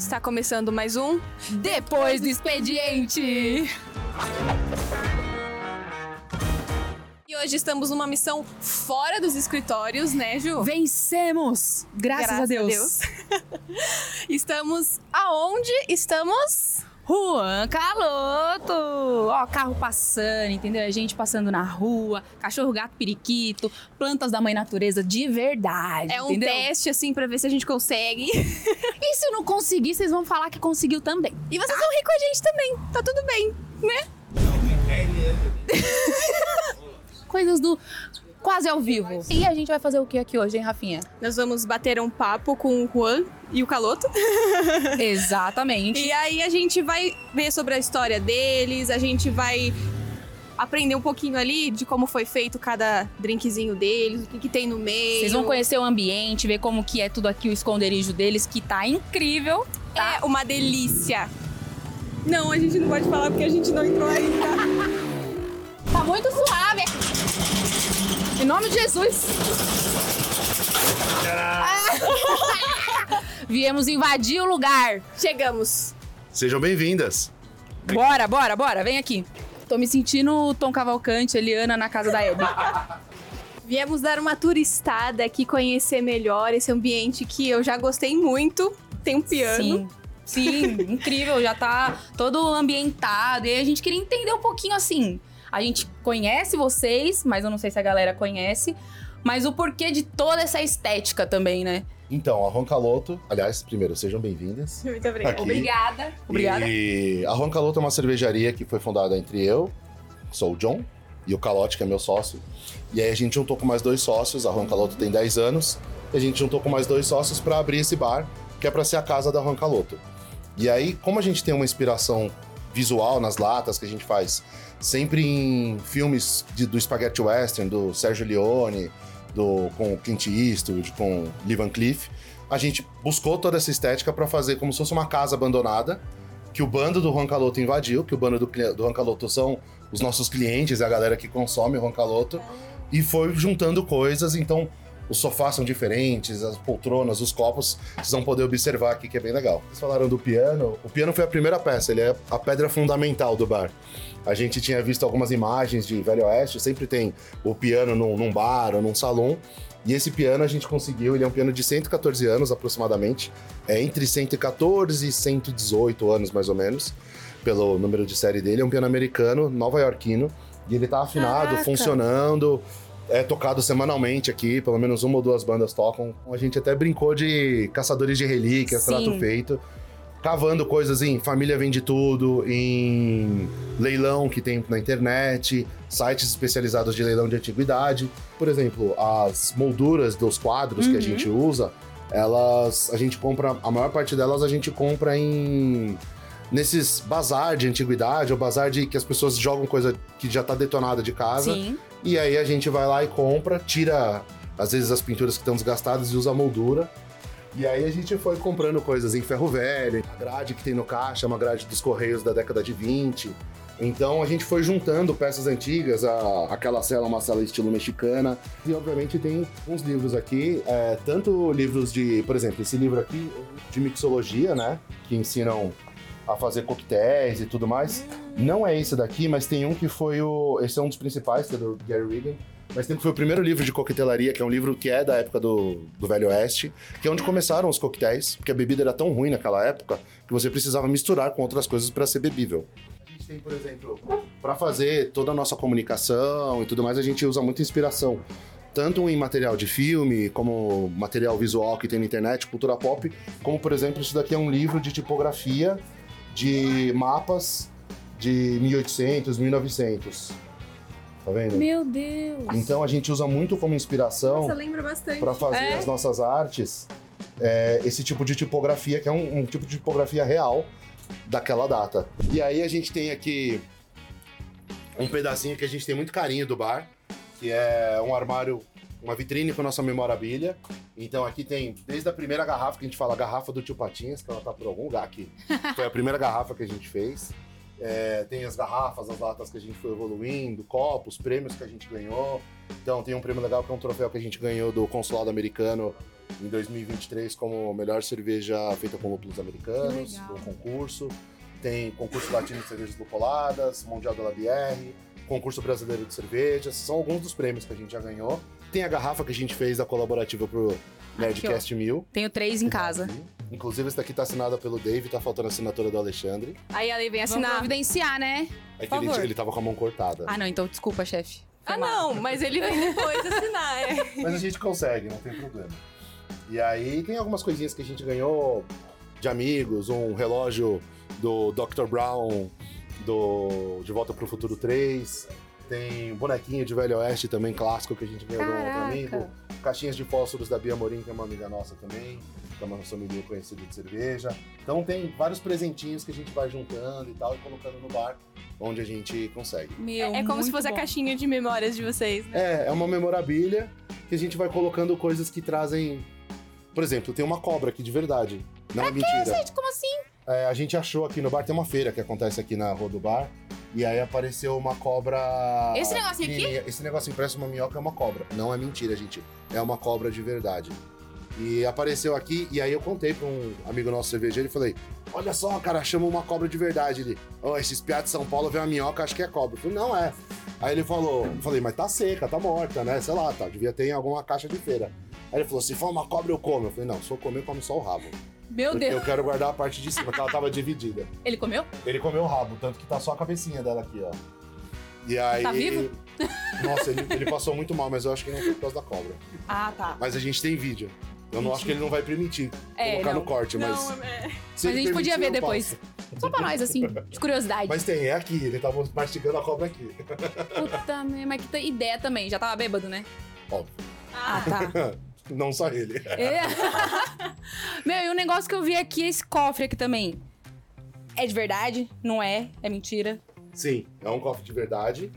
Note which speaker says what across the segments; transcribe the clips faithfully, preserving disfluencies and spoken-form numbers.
Speaker 1: Está começando mais um
Speaker 2: Depois do Expediente!
Speaker 1: E hoje estamos numa missão fora dos escritórios, né, Ju?
Speaker 2: Vencemos! Graças,
Speaker 1: Graças
Speaker 2: a Deus!
Speaker 1: A Deus. Estamos aonde? Estamos...
Speaker 2: Juan Caloto! Ó, carro passando, entendeu? A gente passando na rua, cachorro, gato, periquito, plantas da mãe natureza de verdade,
Speaker 1: É um
Speaker 2: entendeu?
Speaker 1: teste, assim, pra ver se a gente consegue.
Speaker 2: E se não conseguir, vocês vão falar que conseguiu também.
Speaker 1: E vocês vão rir com a gente também, tá tudo bem, né?
Speaker 2: Coisas do quase ao vivo. E a gente vai fazer o que aqui hoje, hein, Rafinha?
Speaker 1: Nós vamos bater um papo com o Juan e o Caloto.
Speaker 2: Exatamente.
Speaker 1: E aí a gente vai ver sobre a história deles, a gente vai aprender um pouquinho ali de como foi feito cada drinkzinho deles, o que, que tem no meio.
Speaker 2: Vocês vão conhecer o ambiente, ver como que é tudo aqui, o esconderijo deles, que tá incrível. Tá?
Speaker 1: É uma delícia. Não, a gente não pode falar porque a gente não entrou ainda.
Speaker 2: Tá muito suave. Em nome de Jesus. Viemos invadir o lugar.
Speaker 1: Chegamos.
Speaker 3: Sejam bem-vindas.
Speaker 2: Bora, bora, bora. Vem aqui. Tô me sentindo o Tom Cavalcante, Eliana na casa da Hebe.
Speaker 1: Viemos dar uma turistada aqui, conhecer melhor esse ambiente que eu já gostei muito. Tem um piano.
Speaker 2: Sim. Sim, incrível, já tá todo ambientado. E aí a gente queria entender um pouquinho assim. A gente conhece vocês, mas eu não sei se a galera conhece. Mas o porquê de toda essa estética também, né?
Speaker 3: Então, a Juan Caloto, aliás, primeiro, sejam bem-vindas.
Speaker 1: Muito obrigada.
Speaker 3: Aqui.
Speaker 2: Obrigada. Obrigada.
Speaker 3: E a Juan Caloto é uma cervejaria que foi fundada entre eu, que sou o John, e o Calote, que é meu sócio. E aí a gente juntou com mais dois sócios, a Juan Caloto tem dez anos, e a gente juntou com mais dois sócios para abrir esse bar, que é para ser a casa da Juan Caloto. E aí, como a gente tem uma inspiração visual nas latas que a gente faz, sempre em filmes de, do Spaghetti Western, do Sergio Leone, do, com o Clint Eastwood, com Lee Van Cleef, a gente buscou toda essa estética para fazer como se fosse uma casa abandonada, que o bando do Juan Caloto invadiu, que o bando do, do Juan Caloto são os nossos clientes, a galera que consome o Juan Caloto, e foi juntando coisas, então os sofás são diferentes, as poltronas, os copos, vocês vão poder observar aqui que é bem legal. Vocês falaram do piano, o piano foi a primeira peça, ele é a pedra fundamental do bar. A gente tinha visto algumas imagens de Velho Oeste, sempre tem o piano num, num bar ou num salão, e esse piano a gente conseguiu, ele é um piano de cento e quatorze anos aproximadamente, é entre cento e quatorze e cento e dezoito anos mais ou menos, pelo número de série dele, é um piano americano, nova-iorquino, e ele tá afinado,
Speaker 1: Caraca.
Speaker 3: funcionando, é tocado semanalmente aqui, pelo menos uma ou duas bandas tocam. A gente até brincou de caçadores de relíquias,
Speaker 2: Sim.
Speaker 3: trato feito, cavando coisas em Família Vende Tudo, em leilão que tem na internet, sites especializados de leilão de antiguidade. Por exemplo, as molduras dos quadros
Speaker 2: Uhum.
Speaker 3: que a gente usa, elas, a gente compra, a maior parte delas a gente compra em nesses bazar de antiguidade, ou bazar de que as pessoas jogam coisa que já tá detonada de casa.
Speaker 2: Sim.
Speaker 3: E aí a gente vai lá e compra, tira às vezes as pinturas que estão desgastadas e usa a moldura. E aí a gente foi comprando coisas em ferro velho, a grade que tem no caixa é uma grade dos Correios da década de vinte. Então a gente foi juntando peças antigas, a, aquela cela é uma cela estilo mexicana. E obviamente tem uns livros aqui, é, tanto livros de, por exemplo, esse livro aqui de mixologia, né? Que ensinam a fazer coquetéis e tudo mais. Não é esse daqui, mas tem um que foi o... Esse é um dos principais, que é do Gary Regan. Mas tem que foi o primeiro livro de coquetelaria, que é um livro que é da época do, do Velho Oeste, que é onde começaram os coquetéis, porque a bebida era tão ruim naquela época que você precisava misturar com outras coisas para ser bebível. A gente tem, por exemplo, para fazer toda a nossa comunicação e tudo mais, a gente usa muita inspiração. Tanto em material de filme, como material visual que tem na internet, cultura pop, como, por exemplo, isso daqui é um livro de tipografia de mapas de mil e oitocentos, mil e novecentos. Tá vendo?
Speaker 2: Meu Deus.
Speaker 3: Então a gente usa muito como inspiração
Speaker 1: Nossa, lembra bastante.
Speaker 3: para fazer
Speaker 2: É?
Speaker 3: as nossas artes é, esse tipo de tipografia, que é um, um tipo de tipografia real daquela data. E aí a gente tem aqui um pedacinho que a gente tem muito carinho do bar, que é um armário, uma vitrine com a nossa memorabilia. Então aqui tem desde a primeira garrafa, que a gente fala garrafa do Tio Patinhas, que ela tá por algum lugar aqui. Foi a primeira garrafa que a gente fez. É, tem as garrafas, as latas que a gente foi evoluindo, copos, prêmios que a gente ganhou. Então tem um prêmio legal que é um troféu que a gente ganhou do consulado americano em dois mil e vinte e três como melhor cerveja feita com lúpulos americanos,
Speaker 2: Que legal.
Speaker 3: no concurso. Tem concurso latino de cervejas lupuladas, Mundial da Labière, concurso brasileiro de cervejas. São alguns dos prêmios que a gente já ganhou. Tem a garrafa que a gente fez da colaborativa pro Nerdcast mil.
Speaker 2: Tenho três em casa.
Speaker 3: Inclusive, essa daqui tá assinada pelo Dave, tá faltando a assinatura do Alexandre.
Speaker 1: Aí a Lei vem
Speaker 2: Vamos
Speaker 1: assinar.
Speaker 2: providenciar, né?
Speaker 3: É que
Speaker 2: Por
Speaker 3: ele,
Speaker 2: favor.
Speaker 3: ele tava com a mão cortada.
Speaker 2: Ah, não, então desculpa, chefe. Foi
Speaker 1: Ah,
Speaker 2: mal.
Speaker 1: não, mas ele vem depois assinar, é.
Speaker 3: Mas a gente consegue, não tem problema. E aí tem algumas coisinhas que a gente ganhou de amigos, um relógio do doutor Brown, do De Volta pro Futuro três. Tem bonequinho de Velho Oeste também, clássico, que a gente ganhou de um outro
Speaker 2: Caraca.
Speaker 3: amigo. Caixinhas de fósforos da Bia Morim, que é uma amiga nossa também, que é uma família conhecida de cerveja. Então tem vários presentinhos que a gente vai juntando e tal, e colocando no bar, onde a gente consegue.
Speaker 2: Meu,
Speaker 1: É como se
Speaker 2: muito
Speaker 1: fosse
Speaker 2: bom.
Speaker 1: a caixinha de memórias de vocês, né?
Speaker 3: É, é uma memorabilha que a gente vai colocando coisas que trazem... Por exemplo, tem uma cobra aqui de verdade. Não é mentira.
Speaker 2: Gente, como assim?
Speaker 3: É, a gente achou aqui no bar, tem uma feira que acontece aqui na rua do bar, e aí apareceu uma cobra...
Speaker 2: Esse negocinho aqui?
Speaker 3: pequenininha. Esse negocinho parece uma minhoca, é uma cobra. Não é mentira, gente. É uma cobra de verdade. E apareceu aqui, e aí eu contei pra um amigo nosso cervejeiro e falei, olha só, cara, chama uma cobra de verdade. Ele, ó, esses piados de São Paulo vê uma minhoca, acho que é cobra. Eu falei, não é. Aí ele falou, eu falei, mas tá seca, tá morta, né? Sei lá, tá, devia ter em alguma caixa de feira. Aí ele falou, se for uma cobra eu como. Eu falei, não, se for comer, eu como só o rabo.
Speaker 2: Meu
Speaker 3: Porque
Speaker 2: Deus.
Speaker 3: eu quero guardar a parte de cima, que ela tava dividida.
Speaker 2: Ele comeu?
Speaker 3: Ele comeu o rabo, tanto que tá só a cabecinha dela aqui, ó. E aí...
Speaker 2: Tá vivo?
Speaker 3: Nossa, ele, ele passou muito mal, mas eu acho que não foi por causa da cobra.
Speaker 2: Ah, tá.
Speaker 3: Mas a gente tem vídeo. Eu não acho que ele não vai permitir
Speaker 2: É,
Speaker 3: colocar
Speaker 2: não.
Speaker 3: no corte, mas...
Speaker 1: Não, é...
Speaker 3: se
Speaker 2: Mas a
Speaker 3: ele
Speaker 2: gente podia
Speaker 3: permitir,
Speaker 2: ver
Speaker 3: eu
Speaker 2: depois.
Speaker 3: passo.
Speaker 2: Só pra nós, assim, de curiosidade.
Speaker 3: Mas tem, é aqui, ele tava mastigando a cobra aqui.
Speaker 2: Puta merda, mas que tem ideia também. Já tava bêbado, né?
Speaker 3: Óbvio.
Speaker 2: Ah, tá.
Speaker 3: Não só ele.
Speaker 2: É. Meu, e um negócio que eu vi aqui, esse cofre aqui também. É de verdade? Não é? É mentira?
Speaker 3: Sim, é um cofre de verdade.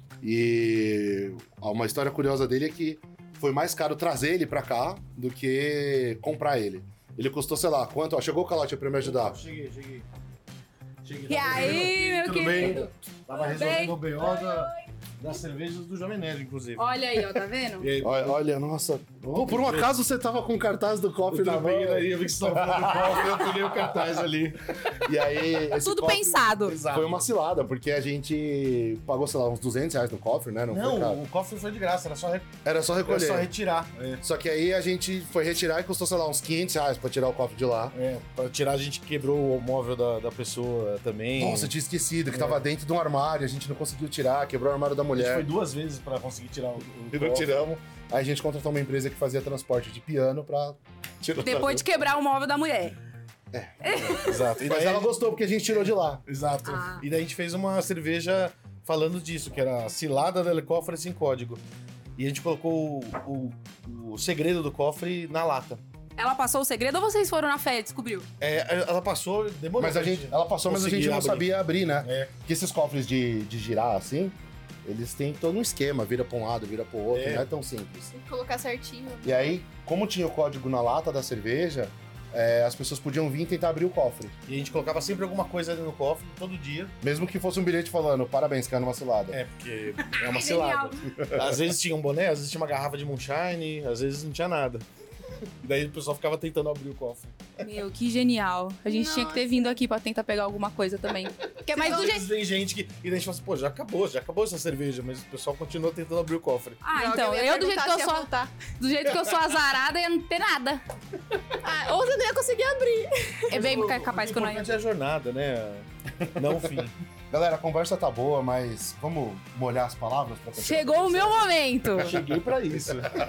Speaker 3: E uma história curiosa dele é que foi mais caro trazer ele pra cá do que comprar ele. Ele custou, sei lá, quanto? Ó, chegou o Calote pra me ajudar.
Speaker 4: Cheguei, cheguei. Cheguei.
Speaker 2: E
Speaker 4: tava
Speaker 2: aí,
Speaker 4: resolvendo-
Speaker 2: meu
Speaker 3: Tudo
Speaker 2: querido?
Speaker 3: bem?
Speaker 4: Tava resolvendo o B O da, das cervejas do Jovem Nerd, inclusive.
Speaker 2: Olha aí, ó, tá vendo?
Speaker 4: E aí,
Speaker 3: Olha, olha, nossa. Pô, por um acaso você tava com o cartaz do cofre
Speaker 4: eu
Speaker 3: na
Speaker 4: tava
Speaker 3: mão.
Speaker 4: indo aí, eu vi que você tava falando do cofre, eu peguei o cartaz ali.
Speaker 3: E aí, esse
Speaker 2: Tudo
Speaker 3: cofre
Speaker 2: pensado.
Speaker 4: Exato.
Speaker 3: Foi uma cilada, porque a gente pagou, sei lá, uns duzentos reais no cofre, né? Não, foi caro.
Speaker 4: Não, o cofre foi de graça, era só, re...
Speaker 3: Era só
Speaker 4: era
Speaker 3: recolher.
Speaker 4: só retirar. É.
Speaker 3: Só que aí a gente foi retirar e custou, sei lá, uns quinhentos reais pra tirar o cofre de lá.
Speaker 4: É, pra tirar a gente quebrou o móvel da, da pessoa também.
Speaker 3: Nossa, eu tinha esquecido que
Speaker 4: É.
Speaker 3: tava dentro de um armário, a gente não conseguiu tirar, quebrou o armário da
Speaker 4: a gente
Speaker 3: mulher.
Speaker 4: foi duas vezes pra conseguir tirar o, o
Speaker 3: E não
Speaker 4: cofre.
Speaker 3: tiramos. Aí a gente contratou uma empresa que fazia transporte de piano pra tirar.
Speaker 2: Depois de quebrar o móvel da mulher.
Speaker 4: Exato. E
Speaker 3: Mas
Speaker 4: daí
Speaker 3: ela
Speaker 4: a gente-
Speaker 3: gostou porque a gente tirou de lá.
Speaker 4: Exato.
Speaker 2: Ah.
Speaker 4: E daí a gente fez uma cerveja falando disso, que era a cilada do cofre sem código. E a gente colocou o, o, o segredo do cofre na lata.
Speaker 2: Ela passou o segredo ou vocês foram na fé e descobriu?
Speaker 4: É, ela passou, demorou.
Speaker 3: Mas a
Speaker 4: pra
Speaker 3: gente, ela passou, mas a gente
Speaker 4: conseguir
Speaker 3: não
Speaker 4: abrir.
Speaker 3: sabia abrir, né?
Speaker 4: É.
Speaker 3: Porque esses cofres de, de girar assim, eles têm todo um esquema, vira pra um lado, vira pro outro,
Speaker 4: É.
Speaker 3: não é tão simples.
Speaker 1: Tem que colocar certinho.
Speaker 3: E aí, como tinha o código na lata da cerveja, é, as pessoas podiam vir tentar abrir o cofre.
Speaker 4: E a gente colocava sempre alguma coisa ali no cofre, todo dia.
Speaker 3: Mesmo que fosse um bilhete falando, parabéns, caiu numa cilada.
Speaker 4: É, porque é uma
Speaker 2: Genial.
Speaker 4: cilada. Às vezes tinha um boné, às vezes tinha uma garrafa de moonshine, às vezes não tinha nada. E daí o pessoal ficava tentando abrir o cofre.
Speaker 2: Meu, que genial. A gente tinha que ter vindo aqui pra tentar pegar alguma coisa também. Porque, mas
Speaker 4: Às
Speaker 2: do
Speaker 4: vezes
Speaker 2: jeito...
Speaker 4: tem gente que. E daí a gente fala assim, pô, já acabou, já acabou essa cerveja, mas o pessoal continua tentando abrir o cofre.
Speaker 2: Ah,
Speaker 1: Não,
Speaker 2: então,
Speaker 1: ia
Speaker 2: eu do jeito que
Speaker 1: perguntar
Speaker 2: eu
Speaker 1: se ia
Speaker 2: sou...
Speaker 1: voltar.
Speaker 2: Do jeito que eu sou azarada, ia não ter nada.
Speaker 1: Ah, ou você não ia conseguir abrir.
Speaker 2: É bem
Speaker 4: Mas o-
Speaker 2: capaz
Speaker 4: o
Speaker 2: que eu não ia.
Speaker 4: importante é a jornada, né? Não o fim.
Speaker 3: Galera, a conversa tá boa, mas vamos molhar as palavras pra continuar?
Speaker 2: Chegou o meu momento.
Speaker 4: Cheguei pra isso.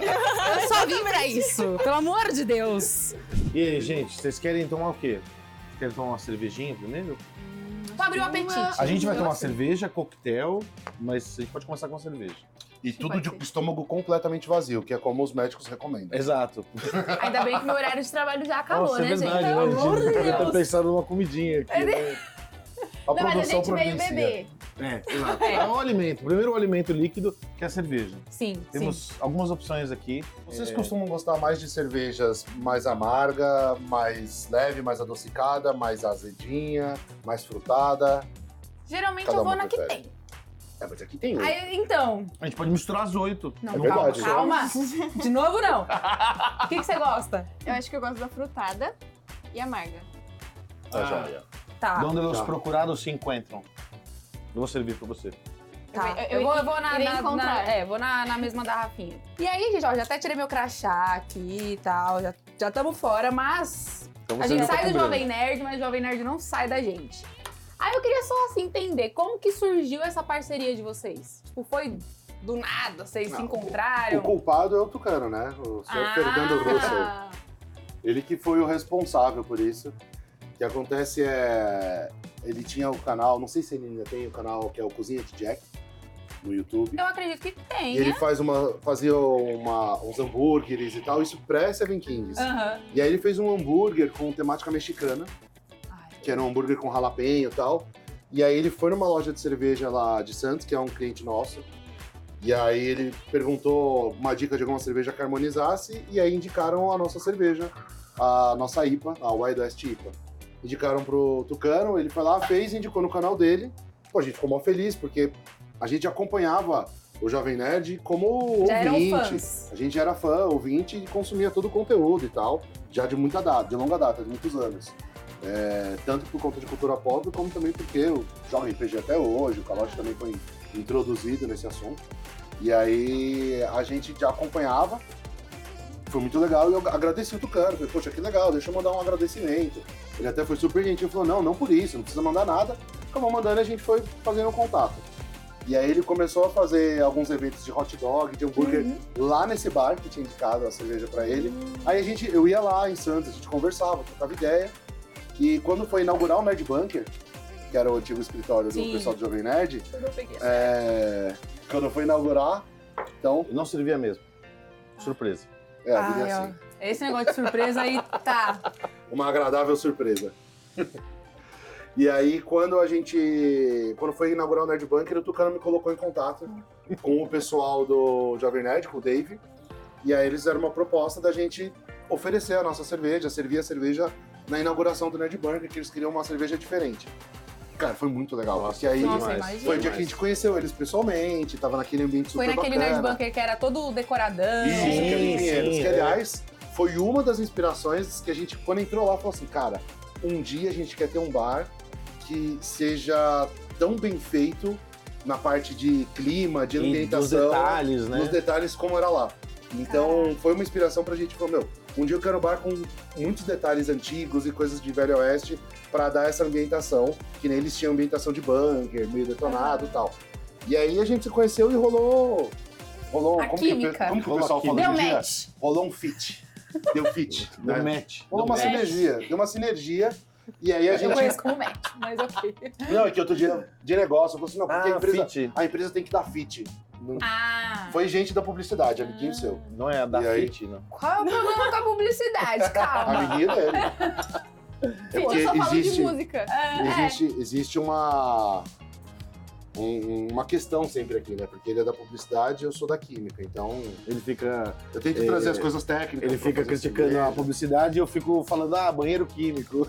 Speaker 2: Eu só vim pra isso. Pelo amor de Deus.
Speaker 4: E aí, gente, vocês querem tomar o quê? Vocês querem tomar uma cervejinha primeiro?
Speaker 2: Pra abrir o apetite.
Speaker 4: A gente vai tomar cerveja, coquetel, mas a gente pode começar com a cerveja.
Speaker 3: E tudo
Speaker 1: Pode
Speaker 3: de
Speaker 1: ser.
Speaker 3: estômago completamente vazio, que é como os médicos recomendam.
Speaker 4: Exato.
Speaker 2: Ainda bem que meu horário de trabalho já acabou,
Speaker 4: Nossa,
Speaker 2: né,
Speaker 4: é verdade,
Speaker 2: gente?
Speaker 4: né?
Speaker 2: Pelo amor de
Speaker 4: A gente devia ter
Speaker 2: Deus.
Speaker 4: pensado numa comidinha aqui, né?
Speaker 3: A
Speaker 2: Não, mas a
Speaker 3: produção
Speaker 2: gente veio
Speaker 3: providencia.
Speaker 2: beber.
Speaker 4: É, exato. É o alimento. Primeiro o alimento líquido, que é a cerveja.
Speaker 2: Sim,
Speaker 4: Temos algumas opções aqui.
Speaker 3: Vocês
Speaker 4: É,
Speaker 3: costumam gostar mais de cervejas mais amarga, mais leve, mais adocicada, mais azedinha, mais frutada?
Speaker 2: Geralmente
Speaker 3: Cada
Speaker 2: eu vou
Speaker 3: uma
Speaker 2: na que
Speaker 3: prefere.
Speaker 2: tem.
Speaker 3: É, mas aqui tem oito.
Speaker 2: Aí, então...
Speaker 4: A gente pode misturar as oito.
Speaker 2: Não,
Speaker 3: É
Speaker 2: calma,
Speaker 3: verdade.
Speaker 2: calma. De novo, não. O que, que você gosta?
Speaker 1: Eu acho que eu gosto da frutada e amarga.
Speaker 3: Tá, joia.
Speaker 2: Tá,
Speaker 4: De onde os
Speaker 3: Tá.
Speaker 4: procurados se encontram. Eu vou servir pra você.
Speaker 2: tá.
Speaker 1: Eu-
Speaker 2: Eu,
Speaker 1: eu-
Speaker 2: vou, eu vou na,
Speaker 1: irei
Speaker 2: na, na-
Speaker 1: encontrar.
Speaker 2: é, vou na, na mesma da Rafinha. E aí, gente, ó, já até tirei meu crachá aqui e tal, já já estamos fora, mas
Speaker 4: Então
Speaker 2: a
Speaker 4: você
Speaker 2: gente
Speaker 4: não tá
Speaker 2: sai do
Speaker 4: cobrando.
Speaker 2: Jovem Nerd, mas o Jovem Nerd não sai da gente. Aí eu queria só, assim, entender como que surgiu essa parceria de vocês. Tipo, foi do nada, vocês se
Speaker 3: Não,
Speaker 2: encontraram?
Speaker 3: O culpado é o Tucano, né? O senhor Fernando Russell.
Speaker 2: Ah,
Speaker 3: Ele que foi o responsável por isso. O que acontece é... Ele tinha o canal, não sei se ele ainda tem o canal, que é o Cozinha de Jack, no YouTube.
Speaker 2: eu acredito que
Speaker 3: E
Speaker 2: tenha.
Speaker 3: ele faz uma, fazia uma, uns hambúrgueres e tal, isso pré-Seven Kings.
Speaker 2: Aham.
Speaker 3: E aí ele fez um hambúrguer com temática mexicana,
Speaker 2: Ai,
Speaker 3: que era um hambúrguer com jalapeño e tal. E aí ele foi numa loja de cerveja lá de Santos, que é um cliente nosso. E aí ele perguntou uma dica de alguma cerveja que harmonizasse, e aí indicaram a nossa cerveja, a nossa I P A, a Wild West I P A. Indicaram pro Tucano, ele foi lá, fez, indicou no canal dele. Pô, a gente ficou mó feliz, porque a gente acompanhava o Jovem Nerd como
Speaker 2: Já eram
Speaker 3: ouvinte.
Speaker 2: fãs.
Speaker 3: A gente era fã, ouvinte e consumia todo o conteúdo e tal, já de muita data, de longa data, de muitos anos. É, tanto por conta de cultura pop, como também porque o Jovem P G até hoje, o Calote também foi introduzido nesse assunto. E aí a gente já acompanhava, foi muito legal e eu agradeci o Tucano. Falei, poxa, que legal, deixa eu mandar um agradecimento. Ele até foi super gentil, falou, não, não por isso, não precisa mandar nada. Acabou mandando e a gente foi fazendo um contato. E aí ele começou a fazer alguns eventos de hot dog, de hambúrguer,
Speaker 2: Uhum.
Speaker 3: lá nesse bar que tinha indicado a cerveja pra ele. Aí a gente, eu ia lá em Santos, a gente conversava, trocava ideia. E quando foi inaugurar o Nerd Bunker, que era o antigo escritório
Speaker 2: Sim.
Speaker 3: do pessoal do Jovem Nerd,
Speaker 1: Eu peguei essa.
Speaker 3: é, quando foi inaugurar, então,
Speaker 4: Eu não servia mesmo. Surpresa.
Speaker 3: é, a vida
Speaker 2: Ai,
Speaker 3: é
Speaker 2: ó.
Speaker 3: assim.
Speaker 2: Esse negócio de surpresa aí, tá.
Speaker 3: Uma agradável surpresa. E aí, quando a gente. Quando foi inaugurar o Nerd Bunker, o Tucano me colocou em contato com o pessoal do Jovem Nerd, com o Dave. E aí eles fizeram uma proposta da gente oferecer a nossa cerveja, servir a cerveja na inauguração do Nerd Bunker, que eles queriam uma cerveja diferente. Cara, foi muito legal,
Speaker 4: Nossa,
Speaker 3: porque aí
Speaker 2: Nossa,
Speaker 4: demais.
Speaker 2: imagina.
Speaker 3: foi o dia que a gente conheceu eles pessoalmente, tava naquele ambiente super
Speaker 2: Foi naquele
Speaker 3: bacana.
Speaker 2: Nerd Bunker que era todo decoradão.
Speaker 3: Isso,
Speaker 4: Sim,
Speaker 3: que é em Pinheiros,
Speaker 4: sim,
Speaker 3: que
Speaker 4: é.
Speaker 3: aliás foi uma das inspirações que a gente, quando entrou lá, falou assim, cara, um dia a gente quer ter um bar que seja tão bem feito na parte de clima, de
Speaker 4: E dos
Speaker 3: ambientação,
Speaker 4: detalhes, né?
Speaker 3: nos detalhes como era lá. Então foi uma inspiração pra gente, falou, meu, um dia eu quero um bar com muitos detalhes antigos e coisas de Velho Oeste pra dar essa ambientação, que nem eles tinham ambientação de bunker, meio detonado e tal. E aí a gente se conheceu e rolou... rolou
Speaker 2: A
Speaker 3: como, que,
Speaker 2: química.
Speaker 3: o- como que o
Speaker 4: Rolou
Speaker 3: pessoal
Speaker 4: a
Speaker 3: fala
Speaker 2: Deu
Speaker 3: hoje em dia?
Speaker 2: match.
Speaker 3: Rolou um fit. Deu fit.
Speaker 4: Deu
Speaker 3: né?
Speaker 4: match.
Speaker 3: Rolou uma
Speaker 2: Deu match.
Speaker 3: sinergia. Deu uma sinergia. E aí a
Speaker 2: Eu
Speaker 3: gente...
Speaker 2: conheço como match, mas ok.
Speaker 3: Não, é que outro dia de negócio, eu falei assim, não, porque a,
Speaker 4: Ah,
Speaker 3: empresa,
Speaker 4: fit.
Speaker 3: a empresa tem que dar fit. Não-
Speaker 2: Ah.
Speaker 3: Foi gente da publicidade, amiguinho seu.
Speaker 4: Não é a da
Speaker 3: E aí?
Speaker 4: Fit, não.
Speaker 2: Qual é o problema com a publicidade? Calma.
Speaker 3: Amiguinho dele. É
Speaker 1: Eu
Speaker 3: porque
Speaker 1: só falo de
Speaker 3: existe,
Speaker 1: música.
Speaker 3: existe, existe uma, um- uma questão sempre aqui, né? Porque ele é da publicidade e eu sou da química. Então,
Speaker 4: Ele fica,
Speaker 3: eu tento
Speaker 4: É,
Speaker 3: trazer as coisas técnicas.
Speaker 4: ele
Speaker 3: pra
Speaker 4: fica
Speaker 3: fazer
Speaker 4: criticando a
Speaker 3: cerveja.
Speaker 4: publicidade e eu fico falando, ah, banheiro químico.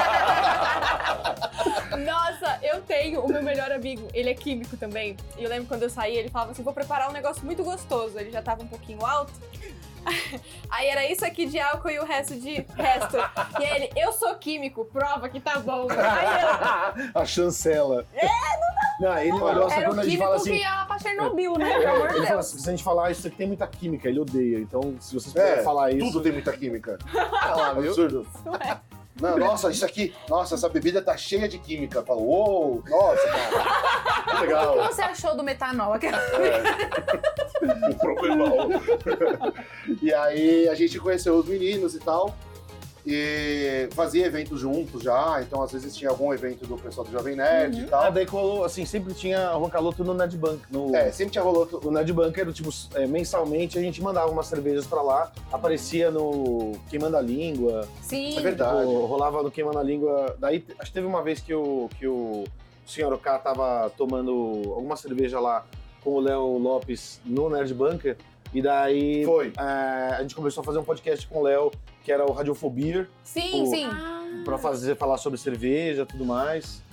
Speaker 1: Nossa, eu tenho o meu melhor amigo, ele é químico também. E eu lembro quando eu saí, ele falava assim: vou preparar um negócio muito gostoso. Ele já tava um pouquinho alto. Aí era isso aqui de álcool e o resto de resto. E aí ele, eu sou químico, prova que tá bom. Aí eu,
Speaker 4: A chancela. É, não dá. Não, ele gosta
Speaker 2: Era
Speaker 4: quando
Speaker 2: o
Speaker 4: a gente
Speaker 2: químico
Speaker 4: fala assim.
Speaker 2: que ia pra Chernobyl, né? Pelo amor de
Speaker 4: Ele fala
Speaker 2: Deus.
Speaker 4: assim, se a gente falar isso aqui tem muita química, ele odeia. Então, se vocês
Speaker 3: É,
Speaker 4: puderem falar isso.
Speaker 3: Tudo tem muita química.
Speaker 4: Ah lá, viu?
Speaker 3: Absurdo. Não, nossa, isso aqui, nossa, essa bebida tá cheia de química. Fala, uou, nossa, cara. Que
Speaker 2: O que
Speaker 3: legal.
Speaker 2: você achou do metanol? Aquela-
Speaker 3: O propanol. E aí a gente conheceu os meninos e tal. E fazia eventos juntos já. Então, às vezes, tinha algum evento do pessoal do Jovem Nerd e
Speaker 4: Ah,
Speaker 3: tal.
Speaker 4: daí colou, assim, sempre tinha o Roncaloto no Nerd Bunker. No,
Speaker 3: É, sempre tinha rolado.
Speaker 4: no Nerd Bunker, tipo, é, mensalmente a gente mandava umas cervejas pra lá, aparecia no Queimando a Língua.
Speaker 2: Sim.
Speaker 3: É verdade.
Speaker 4: Tipo, rolava no Queimando a Língua. Daí, acho que teve uma vez que o, que o senhor Oká tava tomando alguma cerveja lá com o Léo Lopes no Nerd Bunker. E daí
Speaker 3: Foi.
Speaker 4: é, a gente começou a fazer um podcast com o Léo, que era o Radiofobia,
Speaker 2: Sim,
Speaker 4: O-
Speaker 2: sim.
Speaker 4: pra fazer, falar sobre cerveja e tudo mais.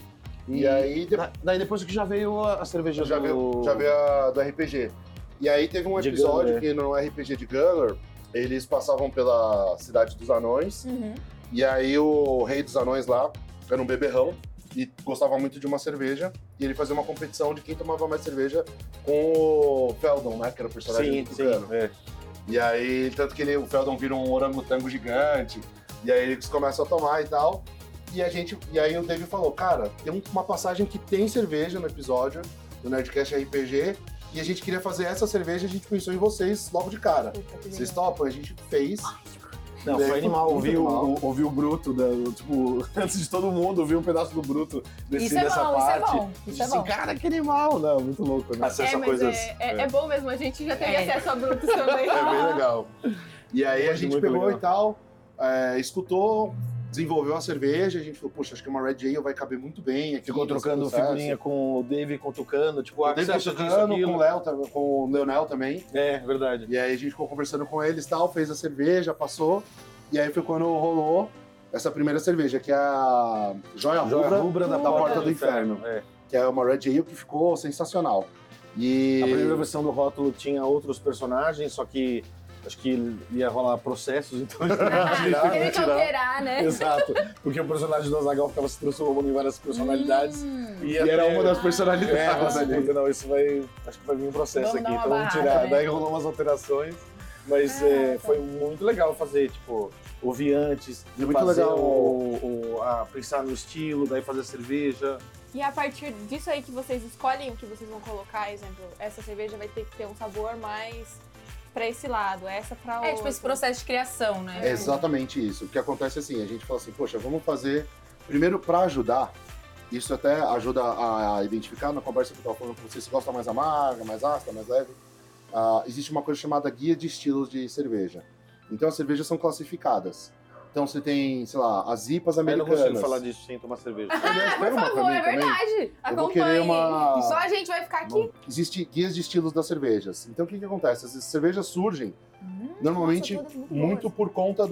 Speaker 3: E, e aí...
Speaker 4: Da, daí depois que já veio a, a cerveja
Speaker 3: já
Speaker 4: do...
Speaker 3: Veio, já veio a do R P G. E aí teve um
Speaker 4: De
Speaker 3: episódio
Speaker 4: Gunner.
Speaker 3: que no R P G de Gunner, eles passavam pela cidade dos anões,
Speaker 1: Uhum.
Speaker 3: e aí o rei dos anões lá era um beberrão, e gostava muito de uma cerveja, e ele fazia uma competição de quem tomava mais cerveja com o Feldon, né, que era o personagem
Speaker 4: Sim,
Speaker 3: do
Speaker 4: sim.
Speaker 3: Tucano.
Speaker 4: É.
Speaker 3: E aí, tanto que ele, o Feldon vira um orangotango gigante, e aí eles começam a tomar e tal. E a gente, e aí o David falou, cara, tem uma passagem que tem cerveja no episódio do Nerdcast R P G, e a gente queria fazer essa cerveja, a gente pensou em vocês logo de cara.
Speaker 1: Puta, que
Speaker 3: Vocês
Speaker 1: legal.
Speaker 3: topam? A gente fez.
Speaker 4: Não,
Speaker 3: Daí
Speaker 4: foi animal.
Speaker 3: muito
Speaker 4: Ouvi o,
Speaker 3: animal.
Speaker 4: ouvi o Bruto, da, o, tipo, antes de todo mundo, ouvi um pedaço do Bruto desse,
Speaker 2: Isso é
Speaker 4: dessa
Speaker 2: bom, isso é
Speaker 4: parte.
Speaker 2: bom, isso é
Speaker 4: Assim,
Speaker 2: bom.
Speaker 4: cara, que animal. Não, muito louco, né?
Speaker 1: É,
Speaker 4: Acesso a
Speaker 1: mas
Speaker 4: coisas...
Speaker 1: é, é, é bom mesmo, a gente já teve
Speaker 2: É.
Speaker 1: acesso a Brutus também.
Speaker 3: É bem legal. E aí a
Speaker 4: Muito,
Speaker 3: gente
Speaker 4: muito
Speaker 3: pegou
Speaker 4: legal.
Speaker 3: e tal, é, escutou, desenvolveu a cerveja, a gente falou, puxa, acho que uma Red Ale vai caber muito bem aqui.
Speaker 4: Ficou
Speaker 3: nesse
Speaker 4: trocando
Speaker 3: processo.
Speaker 4: figurinha com o Dave, com o Tucano, tipo,
Speaker 3: O
Speaker 4: ah, o que
Speaker 3: David
Speaker 4: você acha disso,
Speaker 3: tocando com
Speaker 4: aquilo?
Speaker 3: o Léo, tam- com o Leonel também.
Speaker 4: É, verdade.
Speaker 3: E aí a gente ficou conversando com eles e tal, fez a cerveja, passou. E aí foi quando rolou essa primeira cerveja, que é a Joia,
Speaker 4: Joia
Speaker 3: Rubra,
Speaker 4: Rubra da,
Speaker 3: da Porta do Inferno,
Speaker 4: É.
Speaker 3: que é uma Red Ale que ficou sensacional. E
Speaker 4: A primeira versão do rótulo tinha outros personagens, só que acho que ia rolar processos, então a gente teve
Speaker 1: Teve
Speaker 4: que
Speaker 1: que
Speaker 4: tirar.
Speaker 1: alterar, né?
Speaker 4: Exato, porque o personagem do Azaghal ficava se transformando em várias personalidades.
Speaker 2: Hum.
Speaker 3: E era uma das personalidades
Speaker 4: É, mas,
Speaker 3: ali.
Speaker 4: puta, não, isso vai. Acho que vai vir um processo
Speaker 2: Vamos dar
Speaker 4: aqui,
Speaker 2: uma
Speaker 4: então vamos
Speaker 2: barrada,
Speaker 4: tirar.
Speaker 2: né?
Speaker 4: Daí rolou umas alterações, mas é, foi muito legal fazer, tipo, ouvir antes,
Speaker 3: E muito
Speaker 4: fazer
Speaker 3: legal.
Speaker 4: o, o- a, pensar no estilo, daí fazer cerveja.
Speaker 1: E a partir disso aí que vocês escolhem o que vocês vão colocar, exemplo, essa cerveja vai ter que ter um sabor mais pra esse lado, essa pra outro.
Speaker 2: É tipo esse processo de criação, né?
Speaker 3: É exatamente isso. O que acontece é assim, a gente fala assim, poxa, vamos fazer... Primeiro, para ajudar, isso até ajuda a identificar na conversa que eu estava falando com vocês, se gosta mais amarga, mais ácida, mais leve. Ah, existe uma coisa chamada guia de estilos de cerveja. Então as cervejas são classificadas. Então você tem, sei lá, as I P As
Speaker 4: Eu não
Speaker 3: americanas.
Speaker 4: consigo falar disso sem tomar cerveja.
Speaker 3: Aliás,
Speaker 1: Por
Speaker 3: pega uma pra
Speaker 1: favor,
Speaker 3: mim
Speaker 1: é
Speaker 3: também.
Speaker 1: verdade.
Speaker 3: Eu vou querer
Speaker 1: Acompanhe.
Speaker 3: uma...
Speaker 2: E só a gente vai ficar aqui.
Speaker 3: Existe guias de estilos das cervejas. Então o que, que acontece? As cervejas surgem normalmente
Speaker 1: nossa, todas muito
Speaker 3: muito
Speaker 1: boas.
Speaker 3: por conta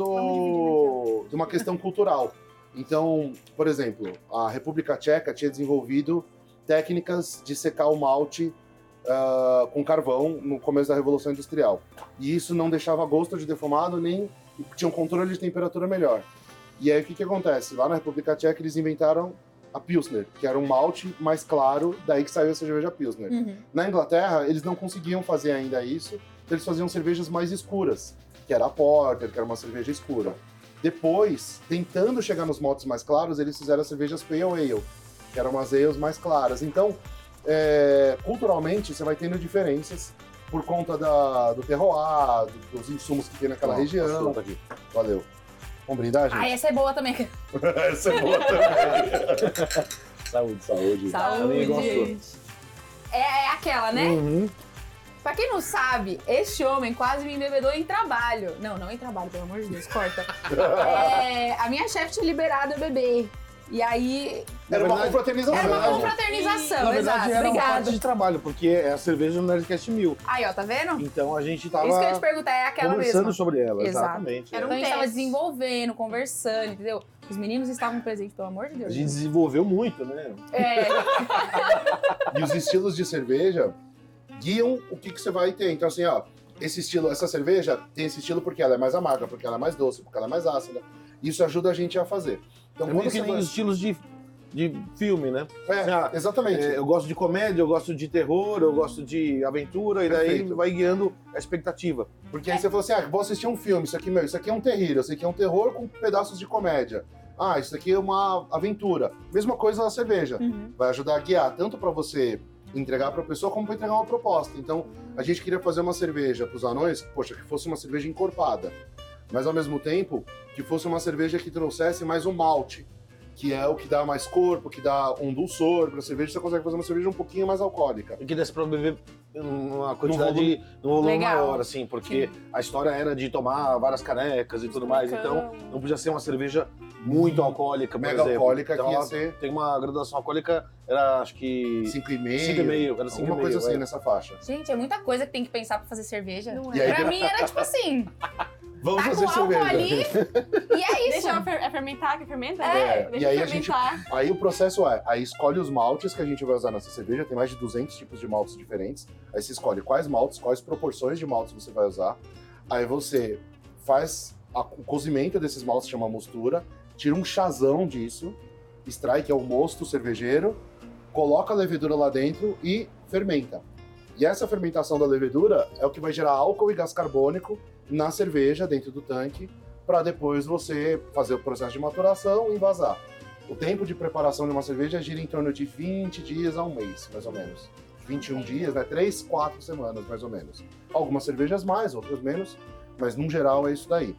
Speaker 3: do, de uma questão cultural. Então, por exemplo, a República Tcheca tinha desenvolvido técnicas de secar o malte ah, com carvão no começo da Revolução Industrial. E isso não deixava gosto de defumado, nem tinha um controle de temperatura melhor. E aí o que, que acontece? Lá na República Tcheca eles inventaram a Pilsner, que era um malte mais claro, daí que saiu a cerveja Pilsner.
Speaker 2: Uhum.
Speaker 3: Na Inglaterra, eles não conseguiam fazer ainda isso, então eles faziam cervejas mais escuras, que era a Porter, que era uma cerveja escura. Depois, tentando chegar nos maltes mais claros, eles fizeram as cervejas Pale Ale, que eram umas ales mais claras. Então, é, culturalmente, você vai tendo diferenças por conta da, do terroir, do- dos insumos que tem naquela
Speaker 4: Ó,
Speaker 3: região.
Speaker 4: assunto aqui.
Speaker 3: Valeu. Vamos brindar, gente?
Speaker 2: Ah, essa é boa também.
Speaker 3: Essa é boa também.
Speaker 4: Saúde.
Speaker 3: Saúde.
Speaker 4: Também gosto.
Speaker 2: Saúde. É, é aquela, né?
Speaker 4: Uhum.
Speaker 2: Pra quem não sabe, este homem quase me embebedou em trabalho. Não, não em trabalho, pelo amor de Deus, corta. É, a minha chefe tinha liberado eu beber. E aí,
Speaker 3: Era uma
Speaker 4: verdade-
Speaker 3: confraternização.
Speaker 2: era uma
Speaker 3: né?
Speaker 2: confraternização,
Speaker 4: Na verdade,
Speaker 2: exato.
Speaker 4: era uma
Speaker 2: Obrigada.
Speaker 4: parte de trabalho, porque é a cerveja do Nerdcast mil.
Speaker 2: Aí, ó, tá vendo?
Speaker 4: Então a gente tava
Speaker 2: Isso que eu ia te perguntar, é aquela
Speaker 4: conversando
Speaker 2: mesma.
Speaker 4: sobre ela,
Speaker 2: Exato.
Speaker 4: exatamente.
Speaker 1: Era
Speaker 4: é.
Speaker 1: um
Speaker 2: Então a gente tava
Speaker 1: teste.
Speaker 2: desenvolvendo, conversando, entendeu? Os meninos estavam presentes, pelo amor de
Speaker 4: A
Speaker 2: Deus.
Speaker 4: gente desenvolveu muito, né?
Speaker 2: É,
Speaker 3: E os estilos de cerveja guiam o que, que você vai ter. Então, assim, ó, esse estilo, essa cerveja tem esse estilo porque ela é mais amarga, porque ela é mais doce, porque ela é mais ácida. Isso ajuda a gente a fazer. Então,
Speaker 4: É
Speaker 3: quando
Speaker 4: meio que
Speaker 3: você
Speaker 4: nem
Speaker 3: vai...
Speaker 4: os estilos de, de filme, né?
Speaker 3: É,
Speaker 4: Ah,
Speaker 3: exatamente.
Speaker 4: É, eu gosto de comédia, eu gosto de terror, eu gosto de aventura, e daí
Speaker 3: Perfeito.
Speaker 4: vai guiando a expectativa.
Speaker 3: Porque aí você falou assim, ah, vou assistir um filme, isso aqui, meu, isso aqui é um terrível, isso aqui é um terror com pedaços de comédia. Ah, isso aqui é uma aventura. Mesma coisa na cerveja.
Speaker 2: Uhum.
Speaker 3: Vai ajudar a guiar, tanto para você entregar para a pessoa, como para entregar uma proposta. Então, a gente queria fazer uma cerveja para os anões, poxa, que fosse uma cerveja encorpada. Mas, ao mesmo tempo, que fosse uma cerveja que trouxesse mais um malte, que é o que dá mais corpo, que dá um dulçor para a cerveja. Você consegue fazer uma cerveja um pouquinho mais alcoólica.
Speaker 4: E que desse pra beber uma quantidade,
Speaker 3: volume-
Speaker 4: num volume
Speaker 2: Legal.
Speaker 4: maior, assim, porque a história era de tomar várias canecas e tudo mais, então não podia ser uma cerveja muito alcoólica, por
Speaker 3: Mega
Speaker 4: exemplo.
Speaker 3: alcoólica,
Speaker 4: Então,
Speaker 3: que ia
Speaker 4: ela
Speaker 3: ser
Speaker 4: tem uma graduação alcoólica, era acho que
Speaker 3: cinco e meio.
Speaker 4: cinco e meio, era cinco
Speaker 3: Alguma
Speaker 4: e
Speaker 3: coisa
Speaker 4: meio,
Speaker 3: assim
Speaker 4: é.
Speaker 3: nessa faixa.
Speaker 2: Gente, é muita coisa que tem que pensar pra fazer cerveja.
Speaker 1: Não
Speaker 3: E aí,
Speaker 2: Pra mim era tipo assim,
Speaker 3: Vamos
Speaker 2: tá
Speaker 3: fazer
Speaker 2: com álcool
Speaker 3: cerveja.
Speaker 2: ali e é isso.
Speaker 1: Deixa ela fer- é fermentar, que fermenta?
Speaker 2: É,
Speaker 1: Deixa
Speaker 3: e aí a gente,
Speaker 1: fermentar.
Speaker 3: aí o processo é, aí escolhe os maltes que a gente vai usar nessa cerveja, tem mais de duzentos tipos de maltes diferentes. Aí você escolhe quais maltes, quais proporções de maltes você vai usar. Aí você faz a- o cozimento desses maltes, chama mostura, tira um chazão disso, extrai, que é o mosto cervejeiro, coloca a levedura lá dentro e fermenta. E essa fermentação da levedura é o que vai gerar álcool e gás carbônico na cerveja, dentro do tanque, para depois você fazer o processo de maturação e envasar. O tempo de preparação de uma cerveja gira em torno de vinte dias a um mês, mais ou menos. vinte e um dias, né? três, quatro semanas, mais ou menos. Algumas cervejas mais, outras menos, mas no geral é isso daí.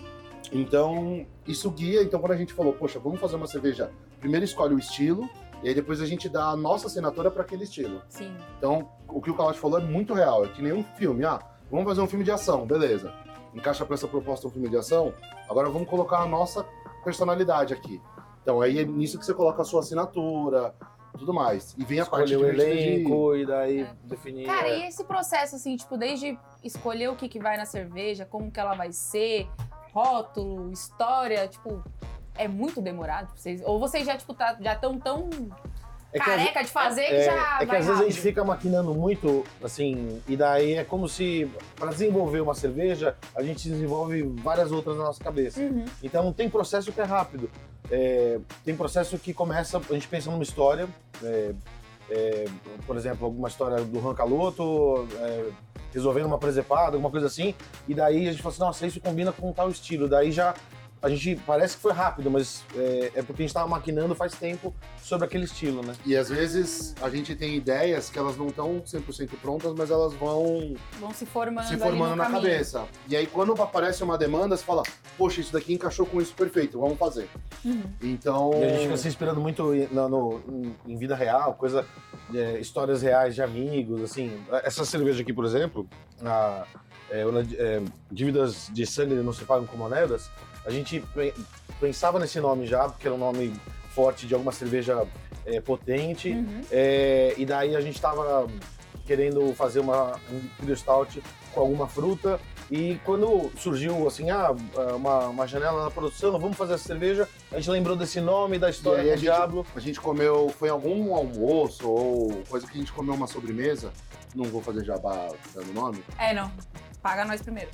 Speaker 3: Então, isso guia. Então, quando a gente falou, poxa, vamos fazer uma cerveja, primeiro escolhe o estilo, e aí depois a gente dá a nossa assinatura para aquele estilo.
Speaker 2: Sim.
Speaker 3: Então, o que o Calote falou é muito real, é que nem um filme. Ah, vamos fazer um filme de ação, beleza. Encaixa para essa proposta um filme de ação, agora vamos colocar a nossa personalidade aqui. Então, aí é nisso que você coloca a sua assinatura, tudo mais. E vem a parte
Speaker 4: Escolher o
Speaker 3: divertida de-
Speaker 4: elenco e daí definir...
Speaker 2: Cara,
Speaker 4: é.
Speaker 2: e esse processo, assim, tipo, desde escolher o que, que vai na cerveja, como que ela vai ser, rótulo, história, tipo, é muito demorado pra vocês? Ou vocês já, tipo, tá, já estão tão
Speaker 4: É que às-
Speaker 2: careca de fazer que
Speaker 4: É,
Speaker 2: já
Speaker 4: é que
Speaker 2: vai
Speaker 4: às vezes a gente
Speaker 2: rápido?
Speaker 4: fica maquinando muito, assim, e daí é como se, para desenvolver uma cerveja, a gente desenvolve várias outras na nossa cabeça.
Speaker 2: Uhum.
Speaker 4: Então tem processo que é rápido. É, tem processo que começa, a gente pensa numa história, é, é, por exemplo, alguma história do Rancaloto, é, resolvendo uma presepada, alguma coisa assim, e daí a gente fala assim, nossa, isso combina com tal estilo. Daí já a gente parece que foi rápido, mas é, é porque a gente estava maquinando faz tempo sobre aquele estilo, né?
Speaker 3: E às vezes a gente tem ideias que elas não estão cem por cento prontas, mas elas vão
Speaker 2: Vão se formando,
Speaker 3: se
Speaker 2: ali
Speaker 3: formando
Speaker 2: no
Speaker 3: na
Speaker 2: caminho.
Speaker 3: cabeça. E aí quando aparece uma demanda, você fala, poxa, isso daqui encaixou com isso perfeito, vamos fazer.
Speaker 2: Uhum.
Speaker 3: Então...
Speaker 4: E a gente fica se inspirando muito em, no, no- em- em vida real, coisa, é, histórias reais de amigos, assim. Essa cerveja aqui, por exemplo, a, é, o- é, dívidas de sangue não se pagam com moedas, a gente pe- pensava nesse nome já, porque era um nome forte de alguma cerveja é, potente,
Speaker 2: Uhum.
Speaker 4: é, e daí a gente estava querendo fazer uma um Imperial Stout com alguma fruta, e quando surgiu assim, ah, uma, uma janela na produção, vamos fazer essa cerveja, a gente lembrou desse nome, da
Speaker 3: E
Speaker 4: história
Speaker 3: aí
Speaker 4: do
Speaker 3: a gente,
Speaker 4: Diablo.
Speaker 3: a gente comeu, foi em algum almoço ou coisa que a gente comeu uma sobremesa, não vou fazer jabá dando nome,
Speaker 2: É, não. Paga nós primeiro.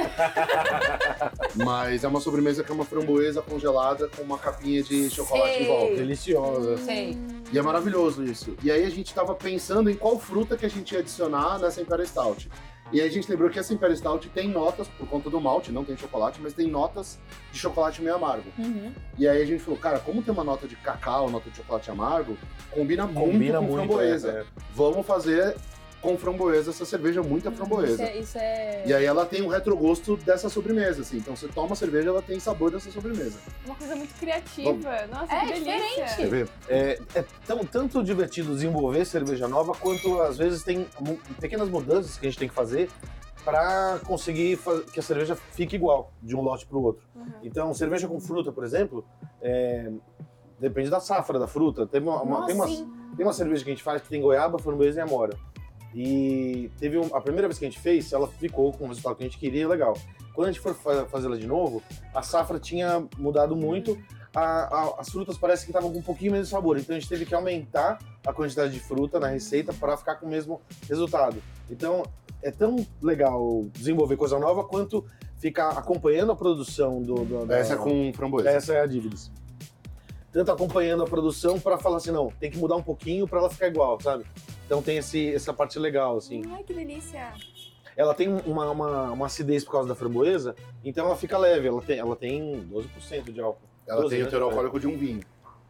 Speaker 3: mas é uma sobremesa que é uma framboesa congelada com uma capinha de chocolate
Speaker 2: Sei.
Speaker 3: em volta.
Speaker 4: Deliciosa.
Speaker 2: Sei.
Speaker 3: E é maravilhoso isso. E aí a gente tava pensando em qual fruta que a gente ia adicionar nessa Imperial Stout. E aí a gente lembrou que essa Imperial Stout tem notas, por conta do malte, não tem chocolate, mas tem notas de chocolate meio amargo.
Speaker 2: Uhum.
Speaker 3: E aí a gente falou, cara, como tem uma nota de cacau, nota de chocolate amargo, combina,
Speaker 4: Combina
Speaker 3: muito com
Speaker 4: muito,
Speaker 3: framboesa.
Speaker 4: é, é.
Speaker 3: Vamos fazer com framboesa essa cerveja, muita
Speaker 2: Isso
Speaker 3: framboesa.
Speaker 2: é... Isso é...
Speaker 3: E aí ela tem um retrogosto dessa sobremesa, assim. Então você toma a cerveja, ela tem sabor dessa sobremesa.
Speaker 1: Uma coisa muito criativa. Nossa,
Speaker 2: É,
Speaker 1: que delícia.
Speaker 2: diferente.
Speaker 3: Quer ver?
Speaker 4: É, é tão, tanto divertido desenvolver cerveja nova, quanto às vezes tem mu- pequenas mudanças que a gente tem que fazer para conseguir fa- que a cerveja fique igual de um lote para o outro.
Speaker 1: Uhum.
Speaker 4: Então, cerveja com fruta, por exemplo, é, depende da safra da fruta. Tem uma, uma-
Speaker 2: Nossa,
Speaker 4: tem, uma,
Speaker 2: sim.
Speaker 4: tem uma cerveja que a gente faz que tem goiaba, framboesa e amora. E teve um- a primeira vez que a gente fez, ela ficou com o resultado que a gente queria, legal. Quando a gente for fa- fazê-la de novo, a safra tinha mudado muito, a- a- as frutas parece que estavam com um pouquinho menos de sabor, então a gente teve que aumentar a quantidade de fruta na receita para ficar com o mesmo resultado. Então é tão legal desenvolver coisa nova quanto ficar acompanhando a produção do. do da-
Speaker 3: Essa é com framboesa.
Speaker 4: Essa é a dívidas. Tanto acompanhando a produção para falar assim, não, tem que mudar um pouquinho para ela ficar igual, sabe? Então tem esse, essa parte legal, assim.
Speaker 1: Ai, que delícia.
Speaker 4: Ela tem uma, uma, uma acidez por causa da framboesa, então ela fica leve, ela tem, ela tem doze por cento de álcool.
Speaker 3: Ela
Speaker 4: doze,
Speaker 3: tem
Speaker 4: né?
Speaker 3: o teor alcoólico de um vinho.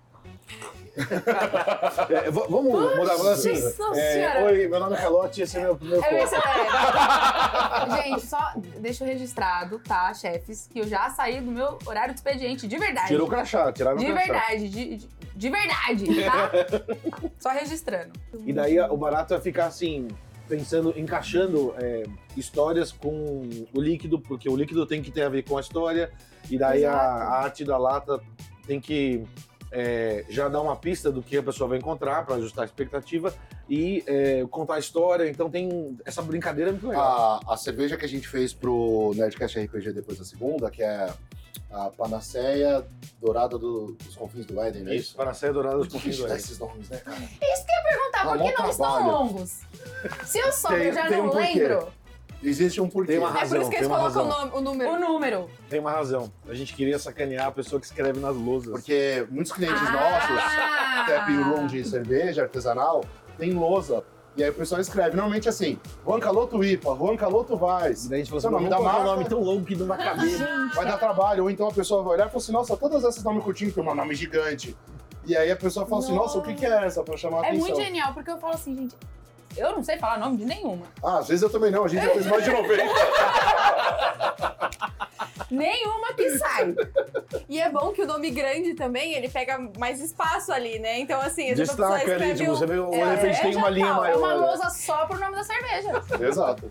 Speaker 4: É, v- vamos mudar, vamos assim.
Speaker 2: Nossa
Speaker 4: é,
Speaker 2: Senhora.
Speaker 4: Oi, meu nome é Calote e esse é meu, meu
Speaker 2: É isso,
Speaker 4: copo.
Speaker 2: é. Gente, só deixa registrado, tá, chefes, que eu já saí do meu horário de expediente, de verdade.
Speaker 4: Tirou o crachá, tiraram o
Speaker 2: De
Speaker 4: crachá.
Speaker 2: verdade, de, de, de verdade, tá? Só registrando.
Speaker 4: E daí a- o barato é ficar assim, pensando, encaixando é, histórias com o líquido, porque o líquido tem que ter a ver com a história, e daí a,
Speaker 2: Exato.
Speaker 4: a arte da lata tem que é, já dá uma pista do que a pessoa vai encontrar para ajustar a expectativa e é, contar a história. Então tem essa brincadeira muito legal.
Speaker 3: A, a cerveja que a gente fez pro Nerdcast R P G depois da segunda, que é a Panaceia Dourada do- dos Confins do Éden, né?
Speaker 4: Isso, Panaceia Dourada dos
Speaker 3: Muito
Speaker 4: Confins
Speaker 3: difícil
Speaker 4: do
Speaker 3: dar
Speaker 4: Éden.
Speaker 3: esses nomes, né, cara?
Speaker 2: Perguntar,
Speaker 3: Dá
Speaker 2: por que
Speaker 3: mó
Speaker 2: não estão
Speaker 3: trabalho.
Speaker 2: longos? Se eu soube,
Speaker 4: Tem-
Speaker 2: eu já
Speaker 4: tem
Speaker 2: não
Speaker 4: um porquê.
Speaker 2: lembro
Speaker 3: Existe um porquê.
Speaker 4: Tem uma
Speaker 1: É por
Speaker 4: razão,
Speaker 1: isso que
Speaker 4: tem
Speaker 1: eles
Speaker 4: uma
Speaker 1: colocam o,
Speaker 4: razão.
Speaker 1: nome- o número.
Speaker 2: o número.
Speaker 4: Tem uma razão. A gente queria sacanear a pessoa que escreve nas lousas.
Speaker 3: Porque muitos clientes
Speaker 2: Ah!
Speaker 3: nossos, tap room de cerveja artesanal, tem lousa. E aí o pessoal escreve, normalmente assim, Juan Caloto I P A, Juan Caloto Vaz.
Speaker 4: E daí a gente falou
Speaker 3: Seu
Speaker 4: assim,
Speaker 3: nome
Speaker 4: não
Speaker 3: da
Speaker 4: colocar um
Speaker 3: marca.
Speaker 4: nome tão longo que não vai caber.
Speaker 3: Vai dar trabalho. Ou então a pessoa vai olhar e fala assim, nossa, todos esses nomes curtinhos tem um nome gigante. E aí a pessoa fala assim, nossa, o que, que é essa? Pra chamar a
Speaker 2: É
Speaker 3: atenção.
Speaker 2: muito genial, porque eu falo assim, gente, eu não sei falar nome de nenhuma.
Speaker 3: Ah, às vezes eu também não, a gente já fez mais de noventa.
Speaker 2: Nenhuma que sai.
Speaker 1: E é bom que o nome grande também, ele pega mais espaço ali, né? Então, assim, às vezes a pessoa
Speaker 4: Destaca ali,
Speaker 1: escreve
Speaker 4: tipo,
Speaker 1: um-
Speaker 4: você vê o
Speaker 1: É,
Speaker 4: elefante tem
Speaker 2: já
Speaker 4: uma linha
Speaker 2: tá,
Speaker 4: maior.
Speaker 2: É uma lousa só pro nome da cerveja.
Speaker 3: Exato.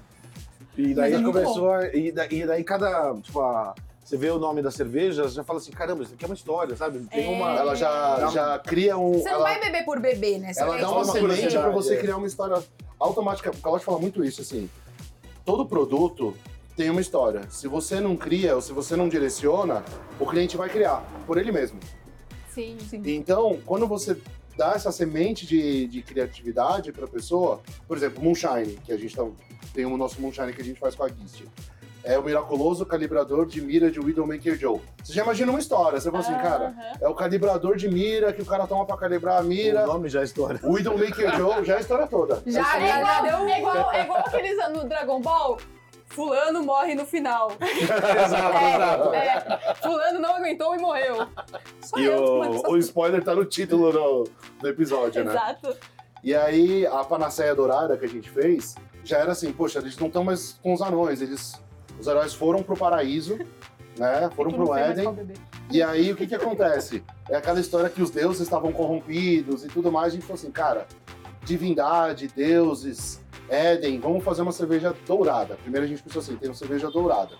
Speaker 4: E daí
Speaker 2: Mas é muito
Speaker 4: começou a, e, da- e daí cada, tipo, a- você vê o nome da cerveja, você já fala assim, caramba, isso aqui é uma história, sabe? Tem
Speaker 1: É.
Speaker 4: uma...
Speaker 3: Ela já, já cria um...
Speaker 2: Você não
Speaker 3: ela,
Speaker 2: vai beber por beber, né? Você
Speaker 3: ela
Speaker 2: vai
Speaker 3: dá uma
Speaker 2: tipo,
Speaker 3: semente
Speaker 4: curiosidade,
Speaker 3: pra você
Speaker 4: é.
Speaker 3: criar uma história automática. O Calote fala muito isso, assim. Todo produto tem uma história. Se você não cria ou se você não direciona, o cliente vai criar por ele mesmo.
Speaker 1: Sim.
Speaker 2: Sim.
Speaker 3: Então, quando você dá essa semente de, de criatividade pra pessoa, por exemplo, Moonshine, que a gente tá, tem o nosso Moonshine que a gente faz com a Gist. É o miraculoso calibrador de mira de Widowmaker Joe. Você já imagina uma história, você fala assim, cara,
Speaker 1: Aham.
Speaker 3: é o calibrador de mira que o cara toma pra calibrar a
Speaker 4: O
Speaker 3: mira.
Speaker 4: nome já é história.
Speaker 3: O Widowmaker Joe já é a história toda.
Speaker 2: Já
Speaker 3: Essa-
Speaker 2: é igual-
Speaker 1: Deu- É igual, é igual aqueles no Dragon Ball. Fulano morre no final.
Speaker 3: Exato, exato.
Speaker 1: É, fulano não aguentou e morreu. Só
Speaker 3: E
Speaker 1: eu.
Speaker 3: o, o spoiler tá no título do, do episódio, né?
Speaker 1: Exato.
Speaker 3: E aí, a Panaceia Dourada que a gente fez, já era assim, poxa, eles não estão mais com os anões, eles, os heróis foram pro paraíso, né? Foram
Speaker 2: Tu não
Speaker 3: pro
Speaker 2: tem mais
Speaker 3: Éden.
Speaker 2: qual beber.
Speaker 3: E aí, o que que acontece? É aquela história que os deuses estavam corrompidos e tudo mais. A gente falou assim, cara, divindade, deuses, Éden, vamos fazer uma cerveja dourada. Primeiro a gente pensou assim, tem uma cerveja dourada.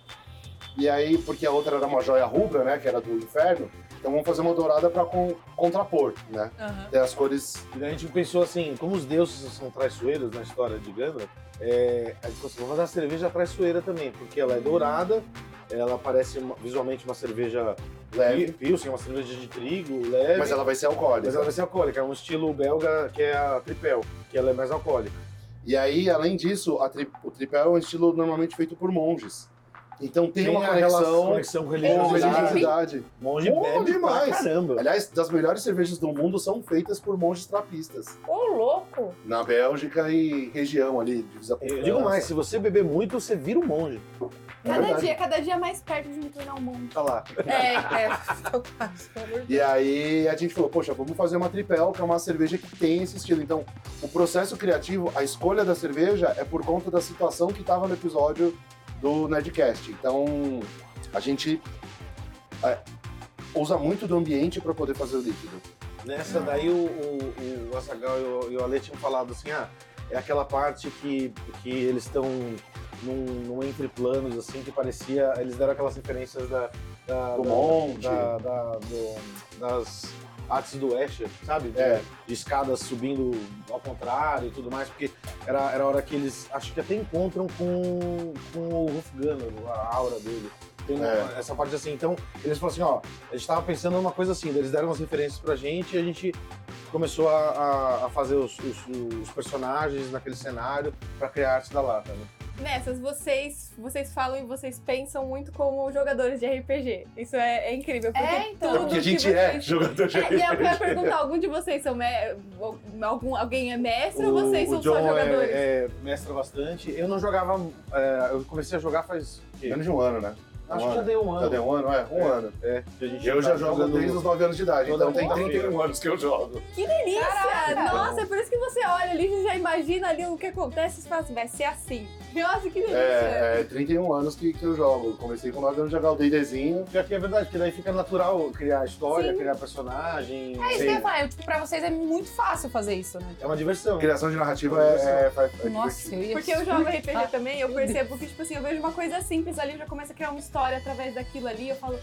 Speaker 3: E aí, porque a outra era uma joia rubra, né, que era do inferno, então vamos fazer uma dourada pra con contrapor, né?
Speaker 1: Aham.
Speaker 3: Ter as cores...
Speaker 4: E daí a gente pensou assim, como os deuses são traiçoeiros na história de Gandalf, é, a gente falou assim, vamos fazer uma cerveja traiçoeira também, porque ela é dourada, ela parece uma- visualmente uma cerveja
Speaker 3: Leve.
Speaker 4: pilsen, uma cerveja de trigo, leve,
Speaker 3: Mas ela vai ser alcoólica.
Speaker 4: mas ela vai ser alcoólica, é um estilo belga que é a Tripel, que ela é mais alcoólica.
Speaker 3: E aí, além disso, a tri... o tripel é um estilo normalmente feito por monges. Então tem, uma
Speaker 4: a relação-
Speaker 3: conexão
Speaker 4: conexão com
Speaker 3: com
Speaker 4: religiosidade.
Speaker 3: religiosidade.
Speaker 4: Monge
Speaker 3: Bom
Speaker 4: bebe
Speaker 3: demais.
Speaker 4: pra caramba.
Speaker 3: Aliás, das melhores cervejas do mundo são feitas por monges trapistas.
Speaker 2: Ô, louco!
Speaker 3: Na Bélgica e região ali, divisa com
Speaker 4: Eu
Speaker 3: França.
Speaker 4: digo mais, se você beber muito, você vira um monge.
Speaker 3: É
Speaker 1: Cada
Speaker 3: verdade.
Speaker 1: dia, cada dia mais perto de me tornar um mundo.
Speaker 4: Tá lá.
Speaker 2: É, é. Pelo amor de
Speaker 3: E aí a gente falou, poxa, vamos fazer uma tripel, que é uma cerveja que tem esse estilo. Então, o processo criativo, a escolha da cerveja é por conta da situação que estava no episódio do Nerdcast. Então, a gente é, usa muito do ambiente para poder fazer o líquido.
Speaker 4: Nessa daí o, o, o Azaghal e o, e o Ale tinham falado assim, ah, é aquela parte que, que eles estão num, num entre planos, assim, que parecia, eles deram aquelas referências da, da,
Speaker 3: Do
Speaker 4: da-
Speaker 3: monte.
Speaker 4: da- da- do- das artes do Escher, sabe? De,
Speaker 3: É.
Speaker 4: de escadas subindo ao contrário e tudo mais, porque era, era a hora que eles, acho que até encontram com, com o Rufganor, a aura dele. Tem uma-
Speaker 3: É.
Speaker 4: essa parte assim, então eles falaram assim, ó, a gente tava pensando numa coisa assim, daí eles deram umas referências pra gente e a gente começou a, a- a fazer os, os- os personagens naquele cenário pra criar a arte da lata, né?
Speaker 1: Nessas, vocês, vocês falam e vocês pensam muito como jogadores de R P G. Isso é, é incrível, porque
Speaker 2: É, então.
Speaker 1: tudo
Speaker 3: Porque a
Speaker 1: que
Speaker 3: gente
Speaker 1: vocês...
Speaker 3: é jogador de
Speaker 1: É, e eu
Speaker 3: R P G.
Speaker 1: quero perguntar, algum de vocês são me... algum alguém é mestre ou vocês
Speaker 4: o
Speaker 1: são
Speaker 4: John
Speaker 1: só jogadores?
Speaker 4: é, é mestra bastante. Eu não jogava, é, eu comecei a jogar faz, o quê?
Speaker 3: Menos de um ano, né?
Speaker 4: Acho
Speaker 3: um
Speaker 4: que já
Speaker 3: ano.
Speaker 4: dei um ano.
Speaker 3: Já deu um ano? É, um
Speaker 4: É.
Speaker 3: ano.
Speaker 4: É, que a gente
Speaker 3: Eu já
Speaker 4: tá
Speaker 3: jogo
Speaker 4: jogando-
Speaker 3: desde os nove anos de idade,
Speaker 4: toda
Speaker 3: então tem
Speaker 4: quarta-feira.
Speaker 3: trinta e um anos que eu jogo.
Speaker 1: Que delícia!
Speaker 2: Caraca!
Speaker 1: Nossa, é por isso que você olha ali e já imagina ali o que acontece e fala assim, vai ser assim. Nossa, que delícia!
Speaker 3: É, é trinta e um anos que, que eu jogo. Eu comecei com nove anos de jogar o D&Dzinho.
Speaker 4: Pior que é verdade, porque daí fica natural criar história,
Speaker 1: Sim.
Speaker 4: criar personagem.
Speaker 2: É isso que
Speaker 3: Sim.
Speaker 2: eu ia falar. Eu, tipo, pra vocês é muito fácil fazer isso, né?
Speaker 4: É uma diversão.
Speaker 3: Criação de narrativa é, é, é, é
Speaker 2: Nossa,
Speaker 3: divertido.
Speaker 2: eu ia...
Speaker 1: Porque eu jogo R P G
Speaker 2: Ah,
Speaker 1: também, eu
Speaker 2: meu
Speaker 1: percebo que, tipo assim, eu vejo uma coisa simples ali, eu já começo a criar uma história através daquilo ali, eu falo,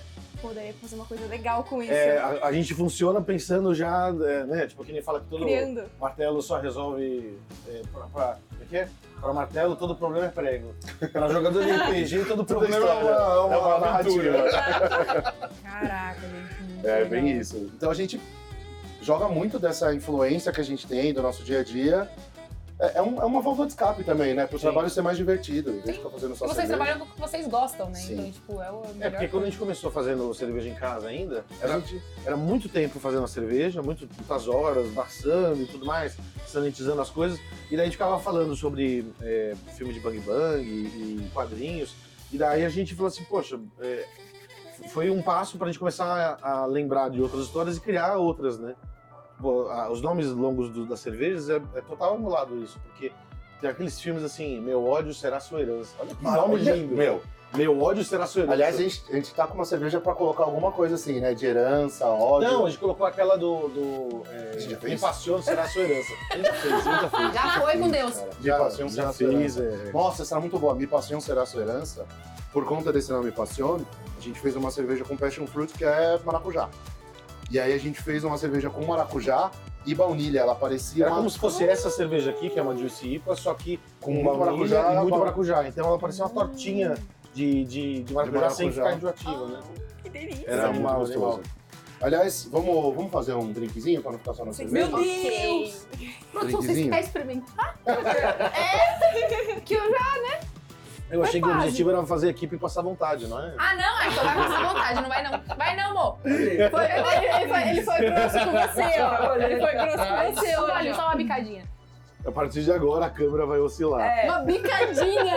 Speaker 1: poderia fazer uma coisa legal com isso.
Speaker 4: É, a, a gente funciona pensando já, é, né? Tipo, que nem fala que todo
Speaker 1: Criando.
Speaker 4: martelo só resolve. É, pra, pra, o que é? Pra martelo, todo problema é prego. Pra jogador de R P G, todo problema é uma, é uma,
Speaker 3: é uma
Speaker 4: narrativa.
Speaker 1: Caraca, gente. muito
Speaker 3: É,
Speaker 1: legal.
Speaker 3: bem isso. Então a gente joga muito dessa influência que a gente tem do nosso dia a dia. É, é, um- é uma válvula de escape também, né? Pro
Speaker 4: Sim.
Speaker 3: trabalho ser mais divertido. Em vez de ficar fazendo só
Speaker 2: Vocês
Speaker 3: cerveja.
Speaker 2: trabalham com o que vocês gostam, né?
Speaker 3: Sim.
Speaker 2: Então, tipo, é o melhor.
Speaker 4: É, porque quando a gente começou fazendo cerveja em casa ainda, era, era muito tempo fazendo a cerveja, muito, muitas horas, baçando e tudo mais, sanitizando as coisas. E daí a gente ficava falando sobre é, filme de Bang Bang e, e quadrinhos. E daí a gente falou assim, poxa, é, foi um passo pra gente começar a, a lembrar de outras histórias e criar outras, né? Pô, a- os nomes longos do- das cervejas é, é total emulado isso, porque tem aqueles filmes assim, Meu ódio será sua herança. Olha que nome lindo.
Speaker 3: Meu,
Speaker 4: Meu ódio será sua herança.
Speaker 3: aliás, a gente, a gente tá com uma cerveja pra colocar alguma coisa assim, né? De herança, ódio.
Speaker 4: Não, a gente colocou aquela do. do é,
Speaker 3: A gente já
Speaker 4: Me
Speaker 3: fez?
Speaker 4: Passione será a sua herança. A gente já fez, a gente já fez.
Speaker 2: Já foi com Deus.
Speaker 3: Cara,
Speaker 4: Já,
Speaker 3: Me Passion
Speaker 4: já
Speaker 3: será sua
Speaker 4: fiz.
Speaker 3: herança.
Speaker 4: É.
Speaker 3: Nossa, essa era muito boa. Me Passion será sua herança. Por conta desse nome Passione, a gente fez uma cerveja com passion fruit que é maracujá. E aí a gente fez uma cerveja com maracujá e baunilha. Ela parecia
Speaker 4: Era
Speaker 3: uma...
Speaker 4: como se fosse essa cerveja aqui, que é uma Juicy I P A, só que com
Speaker 3: Com
Speaker 4: muito
Speaker 3: muito
Speaker 4: maracujá
Speaker 3: maracujá,
Speaker 4: e muito
Speaker 3: ba-
Speaker 4: maracujá. Então ela parecia uma tortinha de, de, de maracujá, sem
Speaker 3: maracujá.
Speaker 4: ficar enjoativa, né?
Speaker 1: Que delícia.
Speaker 3: Era muito
Speaker 4: animal,
Speaker 3: gostoso.
Speaker 4: animal.
Speaker 3: Aliás, vamos, vamos fazer um drinkzinho pra não ficar só na cerveja?
Speaker 2: Meu Deus!
Speaker 1: Ok.
Speaker 2: Produção, vocês
Speaker 3: Drinkzinho?
Speaker 2: querem experimentar? é! Que eu já...
Speaker 4: Eu achei que o
Speaker 2: quase.
Speaker 4: objetivo era fazer a equipe passar vontade, não é?
Speaker 2: Ah, não? Ah, então vai passar vontade, não vai não. Vai não, amor.
Speaker 1: Foi- ele, ele foi, ele foi grosso com você, ó. Ele foi grosso com você
Speaker 2: Olha,
Speaker 1: hoje.
Speaker 2: só
Speaker 1: ó.
Speaker 2: uma bicadinha.
Speaker 4: A partir de agora a câmera vai oscilar.
Speaker 1: É.
Speaker 2: Uma bicadinha.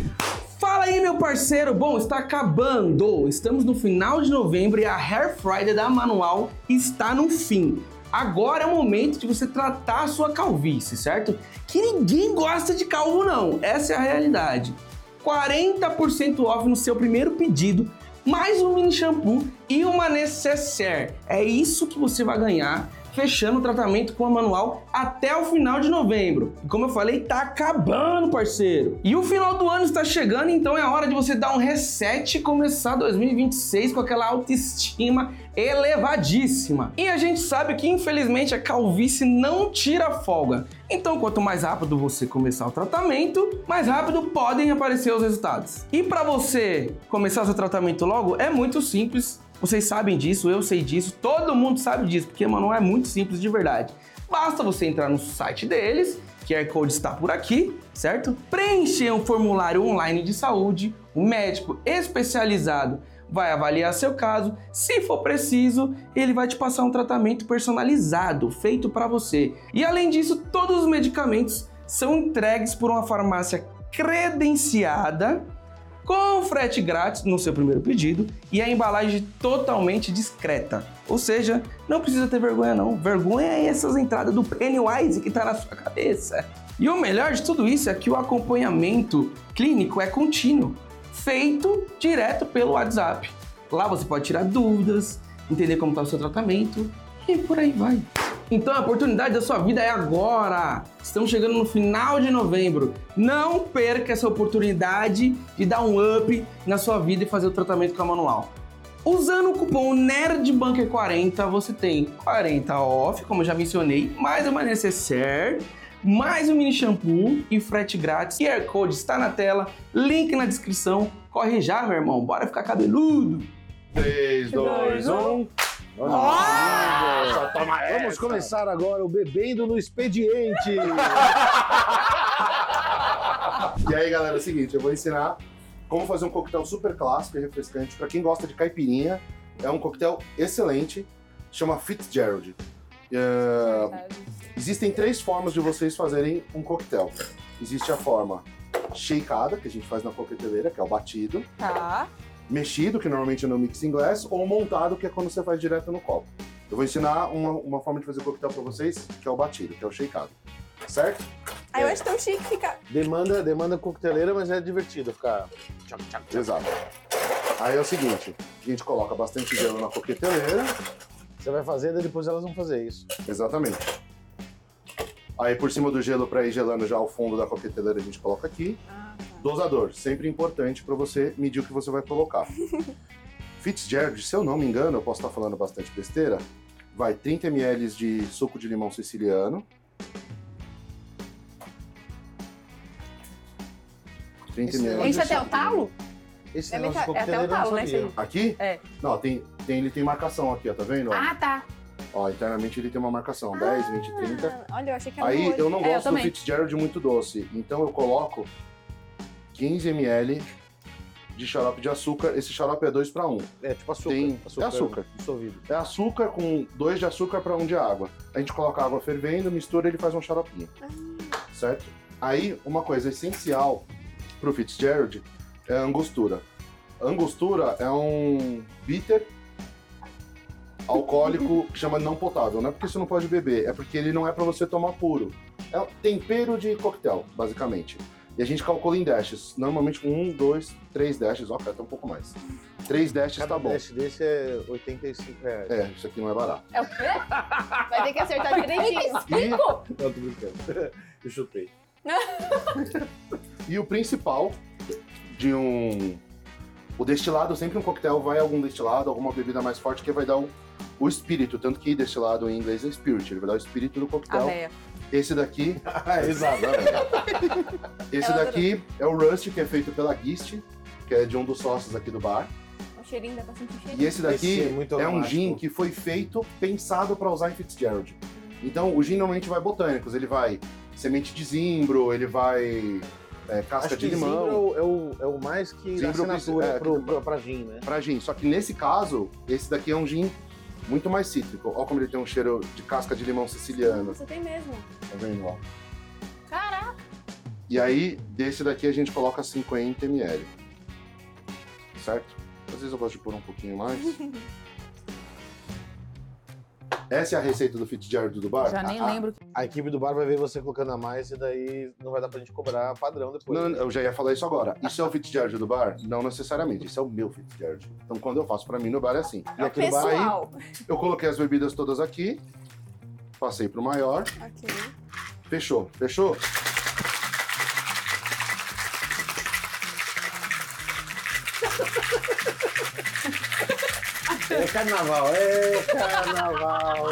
Speaker 5: Fala aí, meu parceiro! Bom, está acabando! Estamos no final de novembro e a Hair Friday da Manual está no fim. Agora é o momento de você tratar a sua calvície, certo? Que ninguém gosta de calvo, não. Essa é a realidade. quarenta por cento off no seu primeiro pedido, mais um mini shampoo e uma necessaire. É isso que você vai ganhar fechando o tratamento com a Manual até o final de novembro. E como eu falei, tá acabando, parceiro. E o final do ano está chegando, então é hora de você dar um reset e começar dois mil e vinte e seis com aquela autoestima elevadíssima. E a gente sabe que, infelizmente, a calvície não tira folga. Então, quanto mais rápido você começar o tratamento, mais rápido podem aparecer os resultados. E para você começar o seu tratamento logo, é muito simples. Vocês sabem disso, eu sei disso, todo mundo sabe disso, porque, mano, é muito simples de verdade. Basta você entrar no site deles, Q R Code está por aqui, certo? Preencher um formulário online de saúde, um médico especializado vai avaliar seu caso, se for preciso, ele vai te passar um tratamento personalizado, feito para você. E além disso, todos os medicamentos são entregues por uma farmácia credenciada, com frete grátis no seu primeiro pedido e a embalagem totalmente discreta. Ou seja, não precisa ter vergonha não. Vergonha é essas entradas do Pennywise que tá na sua cabeça. E o melhor de tudo isso é que o acompanhamento clínico é contínuo, feito direto pelo WhatsApp. Lá você pode tirar dúvidas, entender como está o seu tratamento e por aí vai. Então a oportunidade da sua vida é agora! Estamos chegando no final de novembro. Não perca essa oportunidade de dar um up na sua vida e fazer o tratamento com a Manual. Usando o cupom NERDBUNKER quarenta, você tem quarenta off, como eu já mencionei, mais uma necessaire, mais um mini shampoo e frete grátis. Q R Code está na tela, link na descrição. Corre já, meu irmão, bora ficar cabeludo!
Speaker 3: três, dois, um...
Speaker 4: Nossa, toma essa. Vamos começar agora o Bebendo no Expediente.
Speaker 3: E aí, galera, é o seguinte, eu vou ensinar como fazer um coquetel super clássico e refrescante para quem gosta de caipirinha. É um coquetel excelente, chama Fitzgerald. É, Existem três formas de vocês fazerem um coquetel. Existe a forma shakeada, que a gente faz na coqueteleira, que é o batido.
Speaker 1: Tá.
Speaker 3: Mexido, que normalmente é no mixing glass, ou montado, que é quando você faz direto no copo. Eu vou ensinar uma, uma forma de fazer coquetel pra vocês, que é o batido, que é o shakeado. Certo?
Speaker 1: Aí eu acho tão chique ficar.
Speaker 4: Demanda, demanda coqueteleira, mas é divertido ficar...
Speaker 3: Exato. Aí é o seguinte, a gente coloca bastante gelo na coqueteleira.
Speaker 4: Você vai fazendo e depois elas vão fazer isso.
Speaker 3: Exatamente. Aí por cima do gelo, para ir gelando já o fundo da coqueteleira, a gente coloca aqui.
Speaker 1: Ah, tá.
Speaker 3: Dosador, sempre importante para você medir o que você vai colocar. Fitzgerald, se eu não me engano, eu posso estar falando bastante besteira, vai trinta mililitros de suco de limão siciliano. trinta mililitros.
Speaker 2: Enche até o talo?
Speaker 4: Esse
Speaker 1: É
Speaker 4: negócio de
Speaker 1: metade- é
Speaker 4: coquetel
Speaker 1: até o
Speaker 4: eu não
Speaker 1: talo, né,
Speaker 4: sabia.
Speaker 1: esse aí?
Speaker 3: Aqui?
Speaker 1: É.
Speaker 3: Não, tem, tem, ele tem marcação aqui, ó, tá vendo? Ó,
Speaker 2: Ah, tá.
Speaker 3: ó, internamente ele tem uma marcação, dez, vinte, trinta.
Speaker 1: Ah, olha, eu achei que era
Speaker 3: Aí
Speaker 1: nojo.
Speaker 3: eu não
Speaker 2: É, eu
Speaker 3: gosto do
Speaker 2: também.
Speaker 3: Fitzgerald muito doce, então eu coloco quinze mililitros de xarope de açúcar. Esse xarope é dois para um.
Speaker 4: É tipo açúcar.
Speaker 3: Tem- é açúcar.
Speaker 4: Dissolvido.
Speaker 3: É açúcar com dois de açúcar para um de água. A gente coloca a água fervendo, mistura e ele faz um xaropinho. Certo? Aí, uma coisa essencial pro Fitzgerald é a angostura. A angostura é um bitter alcoólico que chama não potável. Não é porque você não pode beber, é porque ele não é para você tomar puro. É um tempero de coquetel, basicamente. E a gente calcula em dashes. Normalmente com um, dois, três dashes. Ó, cara, até um pouco mais. Três dashes
Speaker 4: Cada
Speaker 3: tá bom.
Speaker 4: dash desse é oitenta e cinco reais.
Speaker 3: É, isso aqui não é barato.
Speaker 1: É o quê? Vai ter que acertar direitinho.
Speaker 3: E,
Speaker 4: Não, tô brincando. Eu chutei.
Speaker 3: e o principal de um... O destilado, sempre um coquetel vai algum destilado, alguma bebida mais forte que vai dar o, o espírito. Tanto que destilado em inglês é spirit. Ele vai dar o espírito do
Speaker 2: A
Speaker 3: coquetel.
Speaker 2: véia.
Speaker 3: Esse daqui...
Speaker 4: Exato.
Speaker 3: Esse
Speaker 1: Ela
Speaker 3: daqui é o Rust, que é feito pela Gist, que é de um dos sócios aqui do bar.
Speaker 1: O cheirinho, dá pra sentir o
Speaker 3: E
Speaker 1: cheirinho.
Speaker 3: esse daqui
Speaker 4: Esse é muito
Speaker 3: é um
Speaker 4: aromático.
Speaker 3: gin que foi feito, pensado para usar em Fitzgerald. Então, o gin normalmente vai botânicos, ele vai semente de zimbro, ele vai é, casca
Speaker 4: Acho
Speaker 3: de
Speaker 4: que
Speaker 3: limão.
Speaker 4: zimbro é o, é o, é o mais que dá
Speaker 3: Zimbro
Speaker 4: assinatura
Speaker 3: é,
Speaker 4: pro,
Speaker 3: que-
Speaker 4: pro, pra gin, né?
Speaker 3: Pra gin. Só que nesse caso, esse daqui é um gin muito mais cítrico. Olha como ele tem um cheiro de casca de limão siciliano.
Speaker 1: Você tem mesmo.
Speaker 3: Tá vendo, ó?
Speaker 2: Caraca.
Speaker 3: E aí, desse daqui a gente coloca cinquenta mililitros. Certo? Às vezes eu gosto de pôr um pouquinho mais. Essa é a receita do Fitzgerald do bar?
Speaker 2: Já nem
Speaker 3: Ah,
Speaker 2: lembro.
Speaker 4: A equipe do bar vai ver você colocando a mais e daí não vai dar pra gente cobrar padrão depois.
Speaker 3: Não, eu já ia falar isso agora. Isso é o Fitzgerald do bar? Não necessariamente. Isso é o meu Fitzgerald. Então, quando eu faço pra mim no bar é assim.
Speaker 4: E
Speaker 1: É o
Speaker 4: aqui no bar aí,
Speaker 1: pessoal.
Speaker 3: Eu coloquei as bebidas todas aqui, passei pro maior,
Speaker 1: Ok.
Speaker 3: fechou. Fechou?
Speaker 4: é carnaval, é carnaval.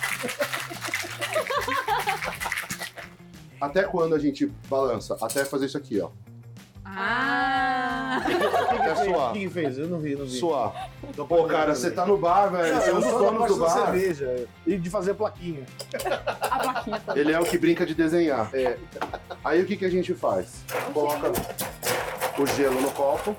Speaker 3: Até quando a gente balança? Até fazer isso aqui, ó.
Speaker 2: Ah.
Speaker 3: Até
Speaker 4: O
Speaker 3: suar.
Speaker 4: que que fez? Eu não vi, não vi.
Speaker 3: Suar.
Speaker 4: Tô
Speaker 3: Pô, cara, você tá no bar, velho.
Speaker 4: Não,
Speaker 3: Você é
Speaker 4: eu
Speaker 3: um
Speaker 4: não
Speaker 3: dos
Speaker 4: sou da
Speaker 3: donos do
Speaker 4: parte da
Speaker 3: bar.
Speaker 4: cerveja e de fazer plaquinha.
Speaker 2: A plaquinha toda.
Speaker 3: Ele é o que brinca de desenhar.
Speaker 4: É.
Speaker 3: Aí o que, que a gente faz? Coloca o gelo no copo.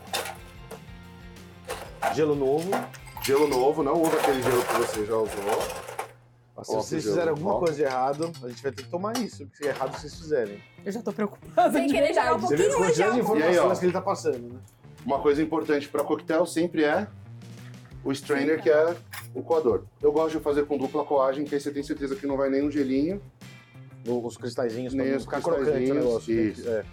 Speaker 4: Gelo novo.
Speaker 3: Gelo novo, não usa aquele gelo que você já usou.
Speaker 4: Se
Speaker 3: Coloca
Speaker 4: vocês
Speaker 3: o gelo
Speaker 4: fizerem
Speaker 3: no
Speaker 4: alguma
Speaker 3: copo.
Speaker 4: coisa de errado, a gente vai ter que tomar isso, porque é errado vocês fizerem.
Speaker 2: Eu já tô preocupada.
Speaker 1: Sem
Speaker 2: de
Speaker 1: querer jogar um
Speaker 2: verdade.
Speaker 4: Você vê a
Speaker 1: pouquinho mais de
Speaker 4: quantidade de
Speaker 1: álcool.
Speaker 3: E aí,
Speaker 4: informações
Speaker 3: ó.
Speaker 4: que ele tá passando, né?
Speaker 3: Uma coisa importante para coquetel sempre é o strainer, que é o coador. Eu gosto de fazer com dupla coagem, que aí você tem certeza que não vai nem um gelinho.
Speaker 4: Os cristalzinhos pra
Speaker 3: Nem
Speaker 4: não
Speaker 3: os
Speaker 4: ficar crocante o
Speaker 3: cristalzinhos,
Speaker 4: negócio. Tem que-
Speaker 3: isso.
Speaker 4: é.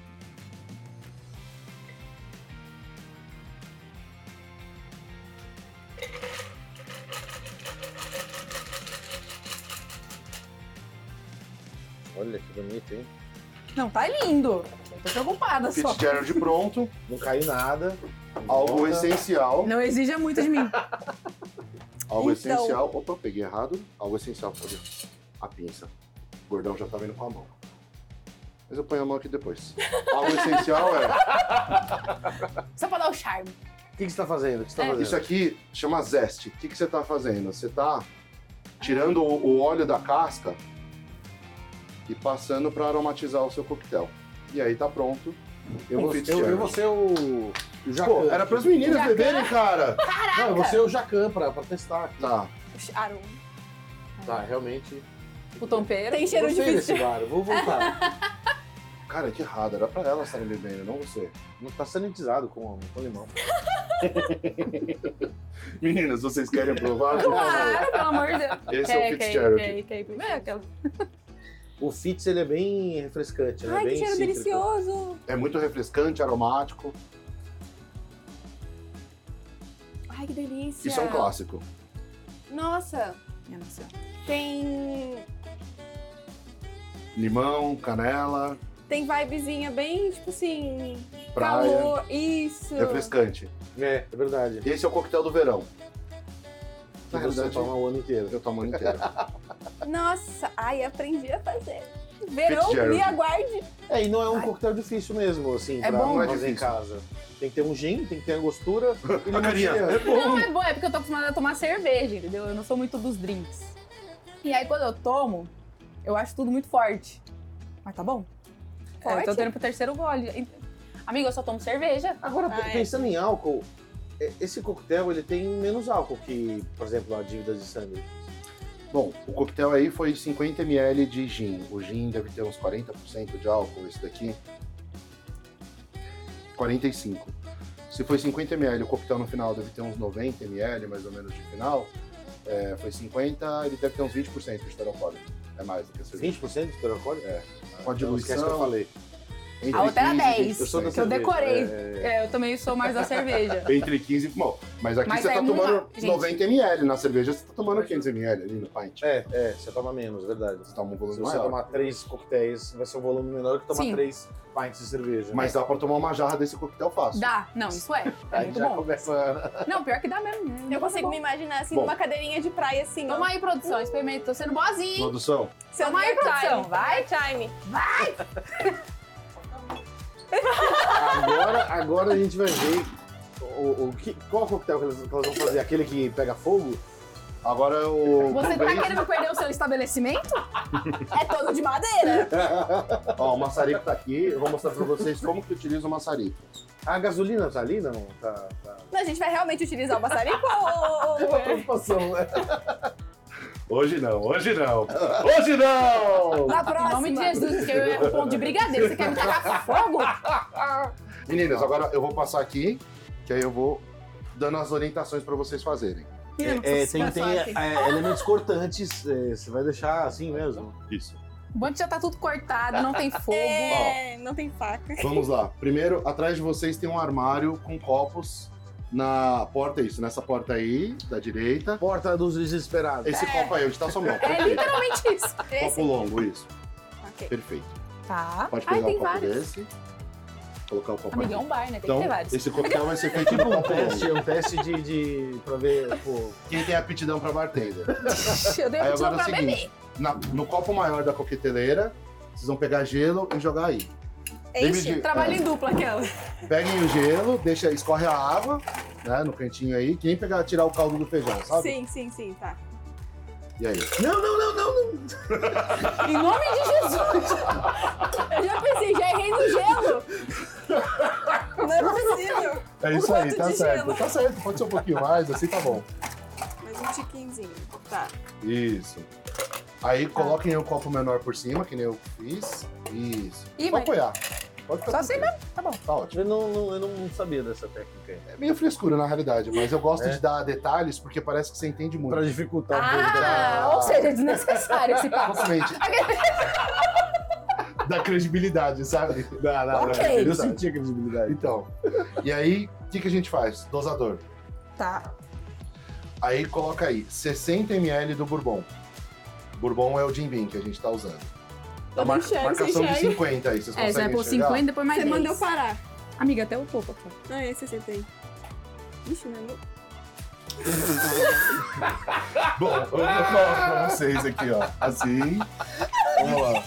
Speaker 4: Olha que bonito, hein?
Speaker 2: Não, tá lindo. Eu tô preocupada só.
Speaker 3: Fitzgerald pronto,
Speaker 4: Não caiu nada.
Speaker 3: algo
Speaker 4: Volta.
Speaker 3: essencial.
Speaker 2: Não exija muito de mim.
Speaker 3: Algo
Speaker 1: Então.
Speaker 3: essencial. Opa, peguei errado. Algo essencial. Cadê? A pinça. O gordão já tá vindo com a mão. Mas eu ponho a mão aqui depois. Algo essencial é.
Speaker 2: Só pra dar o charme.
Speaker 4: O que, que você tá fazendo? O que você tá
Speaker 2: É.
Speaker 4: fazendo?
Speaker 3: Isso aqui chama zeste. O que, que você tá fazendo? Você tá tirando o, o óleo da casca e passando para aromatizar o seu coquetel. E aí tá pronto.
Speaker 4: Eu,
Speaker 3: Um
Speaker 4: vou, eu,
Speaker 3: Fitzgerald.
Speaker 4: eu vou ser o, o Jacan.
Speaker 3: Pô, era pras meninas
Speaker 2: Jacan?
Speaker 3: beberem, cara.
Speaker 4: Não, eu vou ser o Jacan pra, pra testar. aqui.
Speaker 3: Tá.
Speaker 1: Aroma.
Speaker 4: Tá, realmente.
Speaker 2: O tompeiro.
Speaker 1: Tem cheiro de
Speaker 4: Gostei desse
Speaker 1: Fitzgerald.
Speaker 4: bar, eu vou voltar.
Speaker 3: Cara, que errado. Era pra elas estarem bebendo, não você.
Speaker 4: Não tá sanitizado com, com limão.
Speaker 3: Meninas, vocês querem provar?
Speaker 2: Claro, pelo amor de Deus.
Speaker 3: Esse é o
Speaker 2: quer,
Speaker 3: Fitzgerald.
Speaker 2: quer, quer, quer. É, aquela...
Speaker 4: O Fitz, ele é bem refrescante, né?
Speaker 1: Ai,
Speaker 4: bem
Speaker 1: que cheiro
Speaker 4: cítrico.
Speaker 1: delicioso.
Speaker 3: É muito refrescante, aromático.
Speaker 1: Ai, que delícia.
Speaker 3: Isso é um clássico.
Speaker 1: Nossa,
Speaker 2: Minha nossa.
Speaker 1: tem...
Speaker 3: Limão, canela.
Speaker 1: Tem vibezinha bem, tipo assim...
Speaker 3: praia,
Speaker 1: Calor, isso.
Speaker 3: refrescante.
Speaker 4: É, é verdade.
Speaker 3: Esse é o coquetel do verão.
Speaker 4: Que
Speaker 3: Na
Speaker 4: você
Speaker 3: realidade,
Speaker 4: toma o ano inteiro.
Speaker 3: eu tomo o ano inteiro.
Speaker 1: Nossa, ai, aprendi a fazer. Verão,
Speaker 3: Fitzgerald.
Speaker 1: me aguarde.
Speaker 4: É, e não é um coquetel difícil mesmo, assim,
Speaker 2: É
Speaker 4: pra
Speaker 2: bom.
Speaker 3: Não é
Speaker 4: fazer em
Speaker 3: difícil.
Speaker 4: casa. Tem que ter um gin, tem que ter angostura e
Speaker 3: A carinha,
Speaker 4: limonada.
Speaker 3: é bom.
Speaker 2: Não, é bom, é porque eu tô acostumada a tomar cerveja, entendeu? Eu não sou muito dos drinks. E aí, quando eu tomo, eu acho tudo muito forte. Mas tá bom. É, eu tô
Speaker 1: Forte?
Speaker 2: tendo pro terceiro gole. Amigo, eu só tomo cerveja.
Speaker 4: Agora,
Speaker 1: Ah, é.
Speaker 4: pensando em álcool, é, esse coquetel, ele tem menos álcool que, por exemplo, a dívida de sangue.
Speaker 3: Bom, o coquetel aí foi cinquenta mililitros de gin. O gin deve ter uns quarenta por cento de álcool, esse daqui. quarenta e cinco. Se foi cinquenta mililitros, o coquetel no final deve ter uns noventa mililitros, mais ou menos, de final. É, foi cinquenta, ele deve ter uns vinte por cento de teor alcoólico. É mais do que a cerveja.
Speaker 4: vinte por cento de teor alcoólico?
Speaker 3: É.
Speaker 4: Ah,
Speaker 3: Com a
Speaker 4: então esquece que eu
Speaker 3: diluição.
Speaker 4: falei.
Speaker 3: Entre
Speaker 2: A outra era
Speaker 3: quinze e
Speaker 2: dez.
Speaker 3: vinte por
Speaker 4: Eu sou da
Speaker 3: cento.
Speaker 2: Que eu
Speaker 4: cerveja.
Speaker 2: decorei.
Speaker 4: É,
Speaker 2: É, eu também sou mais da cerveja.
Speaker 3: Entre quinze e... Bom, mas aqui
Speaker 2: Mas
Speaker 3: você
Speaker 2: é
Speaker 3: tá
Speaker 2: muito
Speaker 3: tomando
Speaker 2: rápido, gente.
Speaker 3: noventa mililitros. Na cerveja você tá tomando quinhentos mililitros ali no pint.
Speaker 4: é, é, você toma menos, verdade.
Speaker 3: Você toma um
Speaker 4: Se
Speaker 3: volume
Speaker 4: você
Speaker 3: maior.
Speaker 4: tomar três coquetéis, vai ser um volume menor que tomar
Speaker 2: Sim.
Speaker 4: três pints de cerveja.
Speaker 3: Mas dá pra tomar uma jarra desse coquetel fácil.
Speaker 2: Dá. Não, isso é. É
Speaker 4: Aí
Speaker 2: muito
Speaker 4: já
Speaker 2: bom.
Speaker 4: começa...
Speaker 2: Não, pior que dá mesmo. né?
Speaker 1: Eu
Speaker 2: Muito
Speaker 1: consigo
Speaker 2: bom.
Speaker 1: me imaginar assim,
Speaker 3: Bom.
Speaker 1: numa cadeirinha de praia assim, ó.
Speaker 2: Toma aí, produção. Experimenta. Tô sendo boazinha, hein?
Speaker 3: Produção.
Speaker 1: Seu
Speaker 2: Toma aí,
Speaker 1: Beer
Speaker 2: produção,
Speaker 1: Time.
Speaker 2: vai.
Speaker 1: Beer Time.
Speaker 4: Agora, agora a gente vai ver o, o que, qual coquetel que elas, que elas vão fazer. Aquele que pega fogo?
Speaker 3: Agora é o...
Speaker 2: Você tá
Speaker 3: Cranberry.
Speaker 2: querendo perder o seu estabelecimento?
Speaker 1: É todo de madeira.
Speaker 3: Ó, o maçarico tá aqui. Eu vou mostrar pra vocês como que utiliza o maçarico.
Speaker 4: A gasolina tá ali? Não, tá... tá...
Speaker 1: Não, a gente vai realmente utilizar o maçarico ou...
Speaker 4: É uma preocupação, né?
Speaker 3: Hoje não, hoje não. Hoje não!
Speaker 1: Na
Speaker 2: Em
Speaker 1: próxima.
Speaker 2: nome de Jesus, que é o ponto de brigadeiro. Você quer me tacar fogo?
Speaker 3: Meninas, agora eu vou passar aqui, que aí eu vou dando as orientações pra vocês fazerem.
Speaker 4: É, tem tem
Speaker 1: sorte.
Speaker 4: é, elementos cortantes, é, você vai deixar assim mesmo?
Speaker 3: Isso.
Speaker 2: O banco já tá tudo cortado, não tem fogo.
Speaker 1: É, não tem faca.
Speaker 3: Vamos lá. Primeiro, atrás de vocês tem um armário com copos na porta, isso, nessa porta aí, da direita.
Speaker 4: Porta dos desesperados.
Speaker 3: Esse copo aí, onde tá sua mão.
Speaker 2: É
Speaker 3: Perfeito.
Speaker 2: literalmente isso.
Speaker 1: Esse.
Speaker 3: Copo longo, isso.
Speaker 1: Ok.
Speaker 3: Perfeito.
Speaker 2: Tá.
Speaker 3: Pode
Speaker 2: Ai,
Speaker 3: pegar
Speaker 2: tem
Speaker 3: um copo
Speaker 2: vários.
Speaker 3: desse. Colocar o copo
Speaker 2: Amiga, é
Speaker 3: aqui.
Speaker 2: um bar, né? Tem
Speaker 3: Então,
Speaker 2: que ter vários.
Speaker 3: esse coquetel vai ser feito
Speaker 4: Tipo
Speaker 3: no
Speaker 4: um
Speaker 3: copo
Speaker 4: teste,
Speaker 3: longo.
Speaker 4: um teste de, de pra ver, pô,
Speaker 3: Quem tem aptidão pra bartender?
Speaker 2: Eu dei
Speaker 3: Aí
Speaker 2: aptidão
Speaker 3: agora é o
Speaker 2: pra
Speaker 3: seguinte.
Speaker 2: beber.
Speaker 3: Na- no copo maior da coqueteleira, vocês vão pegar gelo e jogar aí.
Speaker 1: Enche.
Speaker 3: de-
Speaker 2: Trabalho
Speaker 3: é.
Speaker 2: em dupla aquela.
Speaker 3: Peguem o gelo, deixa, escorre a água, né, no cantinho aí. Quem pegar, tirar o caldo do feijão, sabe?
Speaker 1: Sim, sim, sim, tá.
Speaker 3: E aí?
Speaker 4: não, não, não, não, não.
Speaker 2: Em nome de Jesus.
Speaker 1: Eu já pensei, já errei no gelo. Não é possível.
Speaker 3: É
Speaker 1: Um
Speaker 3: isso aí,
Speaker 1: quanto
Speaker 3: tá
Speaker 1: de
Speaker 3: certo.
Speaker 1: gelo?
Speaker 3: Tá certo, pode ser um pouquinho mais, assim tá bom.
Speaker 1: Mais um tiquinzinho. Tá.
Speaker 3: Isso. Aí coloquem o copo menor por cima, que nem eu fiz. Isso.
Speaker 2: Ih,
Speaker 3: Pode
Speaker 2: mas-
Speaker 3: apoiar. Pode ficar
Speaker 2: Só assim
Speaker 3: tranquilo.
Speaker 2: mesmo? Tá bom.
Speaker 3: Tá ótimo.
Speaker 4: Eu não, não- eu não sabia dessa técnica aí.
Speaker 3: É meio frescura, na realidade, mas eu gosto
Speaker 4: É?
Speaker 3: de dar detalhes porque parece que você entende muito.
Speaker 4: Pra dificultar um pouco.
Speaker 2: Ah, ou seja, é desnecessário esse papo.
Speaker 3: Totalmente. Da credibilidade, sabe?
Speaker 4: Dá, dá,
Speaker 2: Ok.
Speaker 4: dá. Eu senti a credibilidade.
Speaker 3: Então. E aí, o que, que a gente faz? Dosador.
Speaker 2: Tá.
Speaker 3: Aí coloca aí sessenta mililitros do Bourbon. Bourbon é o Jim Beam que a gente tá usando.
Speaker 1: Tô
Speaker 3: A mar-
Speaker 1: enxergando,
Speaker 3: marcação
Speaker 1: você
Speaker 3: de
Speaker 1: enxerga?
Speaker 3: cinquenta aí, vocês
Speaker 2: É, você vai
Speaker 3: conseguem
Speaker 2: pôr
Speaker 3: enxergar?
Speaker 2: cinquenta, depois mais
Speaker 1: Você
Speaker 2: dez.
Speaker 1: mandou parar.
Speaker 2: Amiga, até o topo aqui.
Speaker 1: Ah, é, sessenta aí. Ixi, não é meu.
Speaker 3: Bom, eu vou falar pra vocês aqui, ó. Assim. Vamos lá.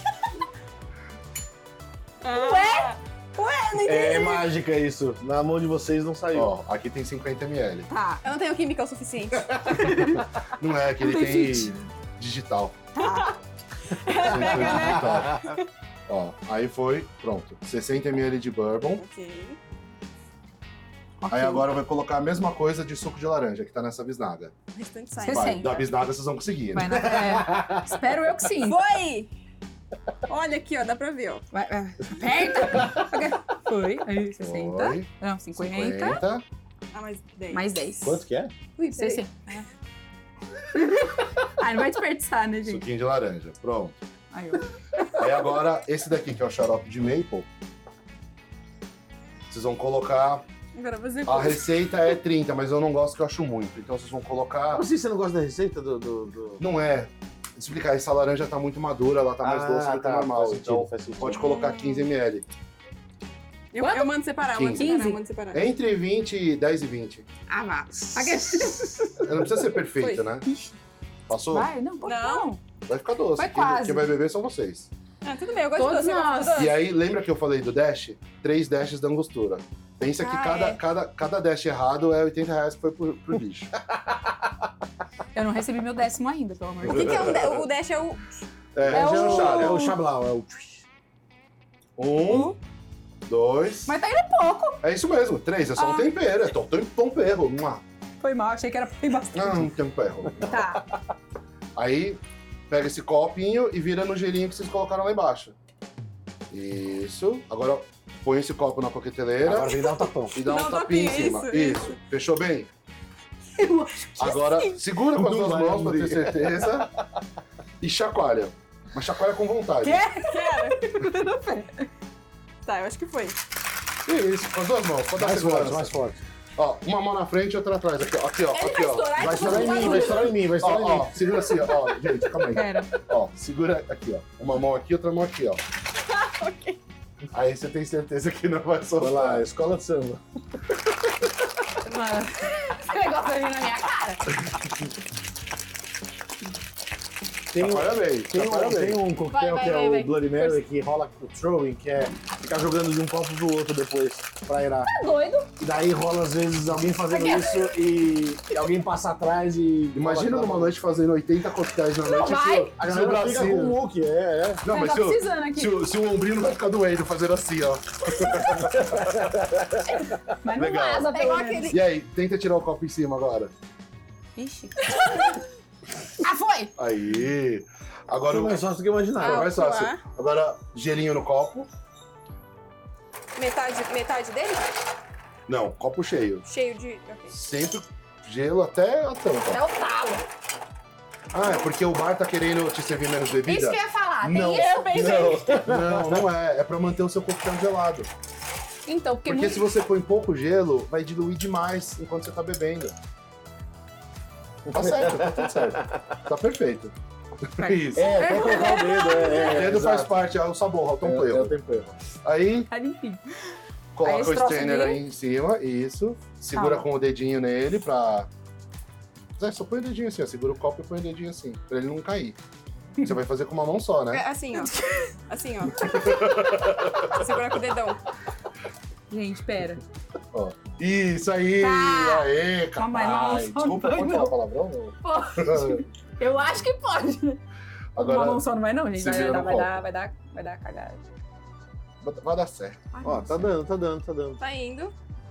Speaker 1: Ué? Ué, não entendi.
Speaker 4: É mágica isso. Na mão de vocês não saiu.
Speaker 3: Ó, aqui tem cinquenta mililitros.
Speaker 2: Tá.
Speaker 1: Eu não tenho química o suficiente.
Speaker 3: Não é, que
Speaker 2: Não
Speaker 3: ele
Speaker 2: tem
Speaker 3: tem
Speaker 2: fit.
Speaker 3: digital.
Speaker 1: Pega, né?
Speaker 3: Digital. Ó, aí foi, pronto. sessenta mililitros de bourbon.
Speaker 1: Ok.
Speaker 3: Aí agora vai colocar a mesma coisa de suco de laranja que tá nessa bisnaga.
Speaker 1: O restante sai.
Speaker 2: Sessenta.
Speaker 3: Vai, da bisnaga vocês vão conseguir,
Speaker 2: Vai
Speaker 3: né?
Speaker 2: na... é. Espero eu que sim.
Speaker 1: Foi! Olha aqui, ó, dá pra ver, ó.
Speaker 2: Vai, vai. Aperta. Foi. Aí, sessenta.
Speaker 3: Foi.
Speaker 2: Não, cinquenta.
Speaker 3: cinquenta.
Speaker 1: Ah, mais dez.
Speaker 2: Mais dez.
Speaker 4: Quanto que é?
Speaker 1: Ui, peraí.
Speaker 2: sessenta. Ah, não vai desperdiçar, né, gente?
Speaker 3: Suquinho de laranja. Pronto.
Speaker 2: Aí, ó.
Speaker 3: Aí agora, esse daqui, que é o xarope de maple, vocês vão colocar...
Speaker 1: Agora você
Speaker 3: A receita é trinta, mas eu não gosto que eu acho muito. Então vocês vão colocar...
Speaker 4: Como assim você não gosta da receita do... do, do...
Speaker 3: Não é... Explicar, essa laranja tá muito madura, ela tá mais doce do que o normal.
Speaker 4: faz sentido,
Speaker 3: Então
Speaker 4: faz sentido.
Speaker 3: pode colocar quinze mililitros.
Speaker 1: Eu, eu mando separar, eu mando
Speaker 3: quinze.
Speaker 1: separar, eu mando separar.
Speaker 3: Entre vinte e dez e vinte.
Speaker 2: Ah, vá.
Speaker 3: Não precisa ser perfeito,
Speaker 1: Foi.
Speaker 3: né? Passou?
Speaker 2: Vai, não, pode
Speaker 1: Não.
Speaker 2: não.
Speaker 3: Vai ficar doce.
Speaker 2: Foi
Speaker 3: Quem-
Speaker 2: quase.
Speaker 3: Quem vai beber são vocês.
Speaker 1: Ah, tudo bem, eu gosto
Speaker 2: Todos
Speaker 1: de doce, eu gosto de
Speaker 2: nós.
Speaker 1: doce.
Speaker 3: E aí, lembra que eu falei do dash? Três dashes da angostura. Pensa que
Speaker 1: Ah,
Speaker 3: cada,
Speaker 1: é.
Speaker 3: cada, cada dash errado é oitenta reais que foi pro, pro lixo.
Speaker 2: Eu não recebi meu décimo ainda, pelo amor de
Speaker 1: O
Speaker 2: Deus.
Speaker 1: que, que é um da- o dash? É o...
Speaker 3: É,
Speaker 2: É
Speaker 3: já
Speaker 2: o-
Speaker 3: é chá,
Speaker 4: É
Speaker 3: né?
Speaker 4: o Chablau, é o...
Speaker 3: Um, dois.
Speaker 2: Mas tá indo pouco.
Speaker 3: É isso mesmo, três. É só um
Speaker 2: Ah.
Speaker 3: tempero. É tom, tom, tempero. Mua.
Speaker 2: Foi mal, achei que era bem bastante.
Speaker 3: Ah, um tempero.
Speaker 2: Tá.
Speaker 3: Aí, pega esse copinho e vira no gelinho que vocês colocaram lá embaixo. Isso. Agora, põe esse copo na coqueteleira
Speaker 4: Agora vem dar um tapão.
Speaker 3: e dá um
Speaker 1: Dá um
Speaker 3: tapinha em
Speaker 1: tapinha,
Speaker 3: cima.
Speaker 1: isso,
Speaker 3: Isso.
Speaker 1: isso.
Speaker 3: Fechou bem?
Speaker 2: Eu acho que
Speaker 3: Agora,
Speaker 2: sim.
Speaker 3: segura com as
Speaker 4: Não
Speaker 3: duas
Speaker 4: vai
Speaker 3: mãos pra ter
Speaker 4: abrir.
Speaker 3: certeza. E chacoalha. Mas chacoalha com vontade.
Speaker 2: Quê?
Speaker 1: Quero. Tá, eu acho que foi.
Speaker 3: Isso, com as duas mãos. Pode dar
Speaker 4: Mais forte,
Speaker 3: segurança.
Speaker 4: mais forte.
Speaker 3: Ó, uma mão na frente e outra atrás. Aqui, ó. Aqui, ó.
Speaker 1: Ele
Speaker 3: Aqui,
Speaker 1: vai
Speaker 3: ó.
Speaker 1: estourar
Speaker 4: Vai
Speaker 1: e
Speaker 4: estourar em
Speaker 1: tá
Speaker 4: mim,
Speaker 1: fazendo
Speaker 4: vai estourar em mim, vai estourar
Speaker 3: Ó,
Speaker 4: em
Speaker 3: ó,
Speaker 4: mim.
Speaker 3: segura assim, ó. Ó, gente, calma aí.
Speaker 2: Pera.
Speaker 3: Ó, segura aqui, ó. Uma mão aqui, outra mão aqui, ó.
Speaker 1: Ok.
Speaker 3: Aí você tem certeza que não vai
Speaker 4: Vai
Speaker 3: soltar.
Speaker 4: lá, escola de samba.
Speaker 2: Mano, esse negócio vai vir na minha cara.
Speaker 4: Tem um,
Speaker 3: Chacoalha bem,
Speaker 4: tem, um,
Speaker 3: chacoalha bem.
Speaker 4: tem um coquetel
Speaker 1: Vai, vai,
Speaker 4: que é
Speaker 1: vai,
Speaker 4: o
Speaker 1: vai.
Speaker 4: Bloody Mary que rola com o throwing, que é ficar jogando de um copo pro outro depois pra irar.
Speaker 2: Tá doido?
Speaker 4: E daí rola às vezes alguém fazendo isso e, e alguém passa atrás e.
Speaker 3: Imagina
Speaker 4: rola
Speaker 3: numa noite fazendo oitenta coquetéis na noite.
Speaker 2: vai.
Speaker 3: Se, o-
Speaker 4: A
Speaker 3: se o
Speaker 4: galera fica com
Speaker 3: bracinho...
Speaker 4: o look, é, é.
Speaker 3: Não,
Speaker 2: Vai
Speaker 3: mas
Speaker 2: tá
Speaker 3: se o,
Speaker 2: precisando aqui.
Speaker 3: se, o, se o ombrinho não vai ficar doendo fazendo assim, ó.
Speaker 2: Mas não
Speaker 3: Legal.
Speaker 2: vaza,
Speaker 1: É
Speaker 2: pelo
Speaker 1: igual
Speaker 2: menos.
Speaker 1: aquele...
Speaker 3: E aí, tenta tirar o copo em cima agora.
Speaker 2: Ixi. Ah, foi!
Speaker 3: Aí. Agora
Speaker 4: Foi
Speaker 3: o
Speaker 4: mais fácil do que eu
Speaker 3: Foi
Speaker 4: imaginava.
Speaker 3: mais fácil.
Speaker 1: lá.
Speaker 3: Agora, gelinho no copo.
Speaker 1: Metade, metade dele?
Speaker 3: Não, copo cheio.
Speaker 1: Cheio de... ok.
Speaker 3: Sempre gelo até a
Speaker 2: É
Speaker 3: tampa.
Speaker 2: o talo.
Speaker 3: Ah, é porque o bar tá querendo te servir menos bebida?
Speaker 2: Isso que eu ia falar. Tem
Speaker 3: Não,
Speaker 2: isso?
Speaker 1: Eu pensei.
Speaker 3: não, não é. É pra manter o seu coquetel gelado.
Speaker 2: Então, porque,
Speaker 3: Porque
Speaker 2: muito...
Speaker 3: se você põe pouco gelo, vai diluir demais enquanto você tá bebendo. Tá certo, tá tudo certo. Tá perfeito. Isso.
Speaker 4: É, até colocar o dedo, é. é
Speaker 3: o dedo faz
Speaker 4: exato.
Speaker 3: parte, é o sabor, é o
Speaker 4: É, é o
Speaker 3: tempero.
Speaker 4: tempero.
Speaker 3: Aí,
Speaker 2: Mas enfim.
Speaker 3: coloca
Speaker 2: Aí esse
Speaker 3: o
Speaker 2: troço
Speaker 3: strainer
Speaker 2: aqui.
Speaker 3: aí em cima, isso. Segura
Speaker 2: Tá.
Speaker 3: com o dedinho nele pra... Zé, só põe o dedinho assim, ó. Segura o copo e põe o dedinho assim, pra ele não cair. Você vai fazer com uma mão só,
Speaker 1: É
Speaker 3: né?
Speaker 1: assim, ó. Assim, ó. Segurar com o dedão.
Speaker 2: Gente, pera.
Speaker 3: Ó. Isso aí!
Speaker 2: Tá.
Speaker 3: Aê,
Speaker 2: Calma aí, não,
Speaker 3: capaz!
Speaker 2: só
Speaker 3: Desculpa,
Speaker 2: não.
Speaker 3: pode falar palavrão? Não.
Speaker 2: Pode. Eu acho que pode, né? Uma
Speaker 3: Agora,
Speaker 2: mão só não vai não, gente.
Speaker 3: se
Speaker 2: Vai,
Speaker 3: vira
Speaker 2: dar,
Speaker 3: no
Speaker 2: vai,
Speaker 3: copo.
Speaker 2: dar, vai, dar, vai dar cagada.
Speaker 3: vai dar certo.
Speaker 2: Ai,
Speaker 4: Ó,
Speaker 2: nossa.
Speaker 4: tá dando, tá dando, tá dando.
Speaker 1: Tá indo.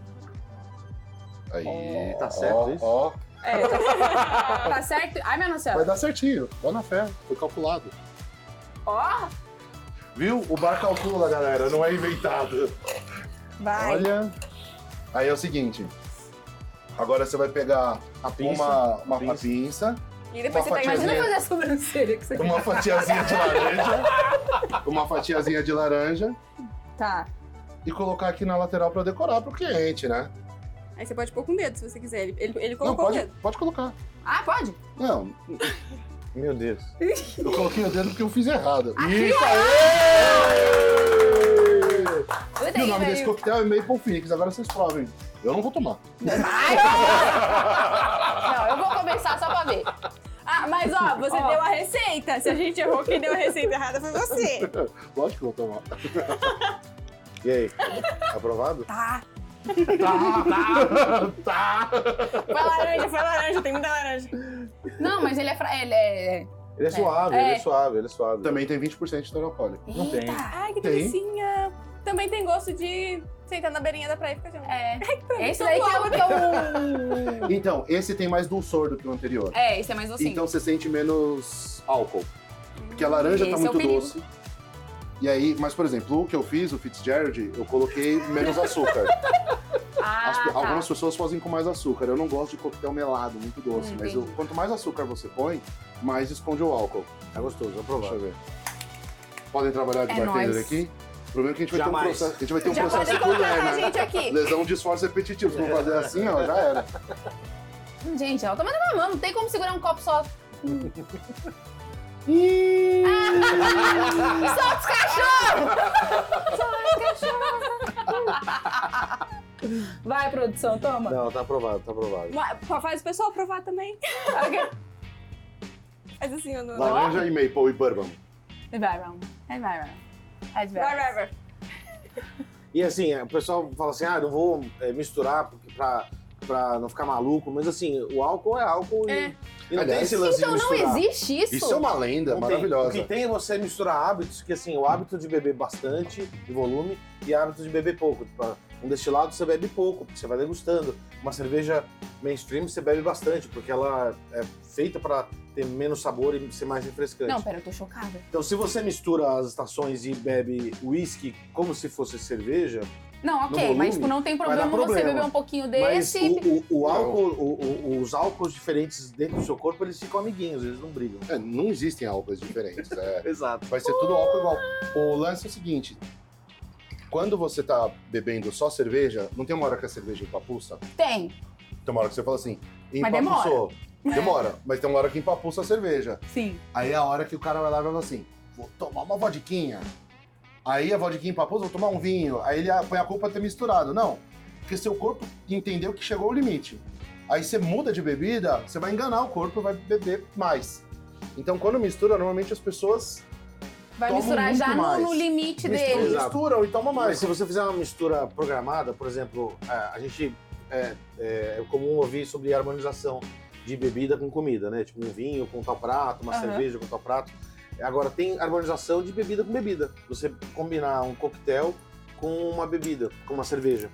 Speaker 3: Aí,
Speaker 4: Tá certo
Speaker 3: ó,
Speaker 4: isso?
Speaker 3: Ó,
Speaker 2: É, tá, tá certo? Ai, minha nossa
Speaker 3: vai
Speaker 2: senhora.
Speaker 3: dar certinho. Vai na fé, foi calculado.
Speaker 2: Ó,
Speaker 3: Viu? O bar calcula, galera, não é inventado.
Speaker 1: Vai.
Speaker 3: Olha. Aí é o seguinte. Agora você vai pegar
Speaker 4: A pinça.
Speaker 3: uma, uma,
Speaker 4: pinça.
Speaker 3: uma pinça,
Speaker 1: E depois
Speaker 3: Uma
Speaker 1: você pega mais
Speaker 2: imagina
Speaker 3: fatiazinha.
Speaker 2: fazer a sobrancelha que você
Speaker 3: uma fatiazinha de laranja, uma fatiazinha de laranja
Speaker 2: Tá.
Speaker 3: e colocar aqui na lateral pra decorar pro cliente, né?
Speaker 1: Aí você pode pôr com o dedo, se você quiser. Ele, ele, ele
Speaker 3: Não,
Speaker 1: colocou o
Speaker 3: pode,
Speaker 1: dedo.
Speaker 3: pode colocar.
Speaker 2: Ah, pode?
Speaker 3: Não,
Speaker 4: Meu Deus.
Speaker 3: eu coloquei o dedo porque eu fiz errado.
Speaker 2: Aqui,
Speaker 3: Isso
Speaker 2: ó!
Speaker 3: aí!
Speaker 2: Eu
Speaker 3: E o
Speaker 2: dei,
Speaker 3: nome desse
Speaker 2: velho.
Speaker 3: coquetel é Maple Phoenix, agora vocês provem. Eu não vou tomar.
Speaker 2: Ai, não, eu vou começar só pra ver.
Speaker 1: Ah, mas ó, você
Speaker 2: Ó.
Speaker 1: deu a receita. Se a gente errou, quem deu a receita errada foi você.
Speaker 3: Lógico que eu vou tomar.
Speaker 4: E aí? Aprovado?
Speaker 1: Tá.
Speaker 3: Tá, tá.
Speaker 1: Foi laranja, foi laranja, tem muita laranja.
Speaker 2: Não, mas ele é... Fra... Ele é...
Speaker 4: Ele é suave,
Speaker 2: É.
Speaker 4: ele é suave, ele é suave.
Speaker 3: Também tem vinte por cento de teor alcoólico.
Speaker 4: Não tem.
Speaker 1: Ai, que
Speaker 3: Tem.
Speaker 1: delicinha. Também tem gosto de sentar na beirinha da praia e ficar assim.
Speaker 2: É. Esse daí que é o... Que é, o...
Speaker 3: Então, esse tem mais dulçor do que o anterior.
Speaker 2: é, esse é mais docinho.
Speaker 3: Então você sente menos álcool. Porque a laranja tá
Speaker 2: Esse é o
Speaker 3: muito
Speaker 2: perigo.
Speaker 3: doce. E aí, mas por exemplo, o que eu fiz, o Fitzgerald, eu coloquei menos açúcar.
Speaker 2: Ah,
Speaker 3: As-
Speaker 2: tá.
Speaker 3: Algumas pessoas fazem com mais açúcar. Eu não gosto de coquetel melado, muito doce.
Speaker 2: Hum,
Speaker 3: mas eu-
Speaker 2: entendi.
Speaker 3: quanto mais açúcar você põe, mais esconde o álcool.
Speaker 4: É gostoso,
Speaker 3: Deixa
Speaker 4: aprovado.
Speaker 3: eu ver. Podem trabalhar de
Speaker 2: É
Speaker 3: bartender
Speaker 2: nóis.
Speaker 3: aqui? O problema é que a gente vai ter um
Speaker 4: Jamais.
Speaker 3: processo, a gente vai ter um
Speaker 1: Já
Speaker 3: processo
Speaker 1: podem
Speaker 3: por lei,
Speaker 1: contratar a
Speaker 3: né?
Speaker 1: gente aqui.
Speaker 3: Lesão de esforço repetitivo. Se for fazer assim, ó, já era.
Speaker 2: Gente, ela tá mandando na mão. Não tem como segurar um copo só. Solta os cachorros! Solta os cachorros! Vai, produção, toma.
Speaker 4: Não, tá aprovado, tá aprovado.
Speaker 1: Mas faz o pessoal provar também. Faz assim, eu não...
Speaker 3: Laranja e maple e bourbon.
Speaker 2: Vai, vai, vai, vai.
Speaker 1: Vai, vai, vai.
Speaker 4: E assim, o pessoal fala assim, ah, não vou é, misturar porque pra, pra não ficar maluco, mas assim, o álcool é álcool
Speaker 1: É.
Speaker 4: e, e não
Speaker 3: Aliás,
Speaker 4: tem esse lance
Speaker 2: Então
Speaker 4: de
Speaker 2: não
Speaker 4: misturar.
Speaker 2: existe isso?
Speaker 3: Isso é uma lenda
Speaker 4: Não tem.
Speaker 3: maravilhosa.
Speaker 4: O que tem é você misturar hábitos, que assim, o hábito de beber bastante, de volume, e hábito de beber pouco. Tipo, um destilado você bebe pouco, porque você vai degustando. Uma cerveja mainstream você bebe bastante, porque ela é feita pra ter menos sabor e ser mais refrescante.
Speaker 2: Não, pera, eu tô chocada.
Speaker 4: Então, se você mistura as estações e bebe whisky como se fosse cerveja,
Speaker 2: Não, ok,
Speaker 4: volume,
Speaker 2: mas tipo, não tem
Speaker 4: vai
Speaker 2: problema,
Speaker 4: dar
Speaker 2: você
Speaker 4: problema.
Speaker 2: beber um pouquinho
Speaker 4: mas
Speaker 2: desse.
Speaker 4: o, o, o álcool, o- o- os álcools diferentes dentro do seu corpo, eles ficam amiguinhos, eles não brigam.
Speaker 3: É, não existem álcools diferentes. É,
Speaker 4: Exato.
Speaker 3: vai ser tudo álcool igual. O lance é o seguinte: quando você tá bebendo só cerveja, não tem uma hora que a cerveja empapuça?
Speaker 2: Tem.
Speaker 3: Tem uma hora que você fala assim,
Speaker 2: Mas
Speaker 3: empapuçou. Demora, mas tem uma hora que empapuça a cerveja.
Speaker 2: Sim.
Speaker 3: Aí é a hora que o cara vai lá e vai falar assim, vou tomar uma vodquinha. Aí a vodquinha empapuça, vou tomar um vinho. Aí ele põe a culpa de ter misturado. Não, porque seu corpo entendeu que chegou ao limite. Aí você muda de bebida, você vai enganar o corpo e vai beber mais. Então quando mistura, normalmente as pessoas
Speaker 2: Vai
Speaker 3: Toma
Speaker 2: misturar
Speaker 3: muito
Speaker 2: já no,
Speaker 3: mais.
Speaker 2: no limite
Speaker 3: misturam,
Speaker 2: dele.
Speaker 4: Exato.
Speaker 3: misturam e tomam
Speaker 4: Mas
Speaker 3: mais.
Speaker 4: se você fizer uma mistura programada, por exemplo, é, a gente é, é, é comum ouvir sobre harmonização de bebida com comida, né? Tipo um vinho com tal prato, uma
Speaker 2: Aham.
Speaker 4: cerveja com tal prato. Agora tem harmonização de bebida com bebida. Você combinar um coquetel com uma bebida, com uma cerveja.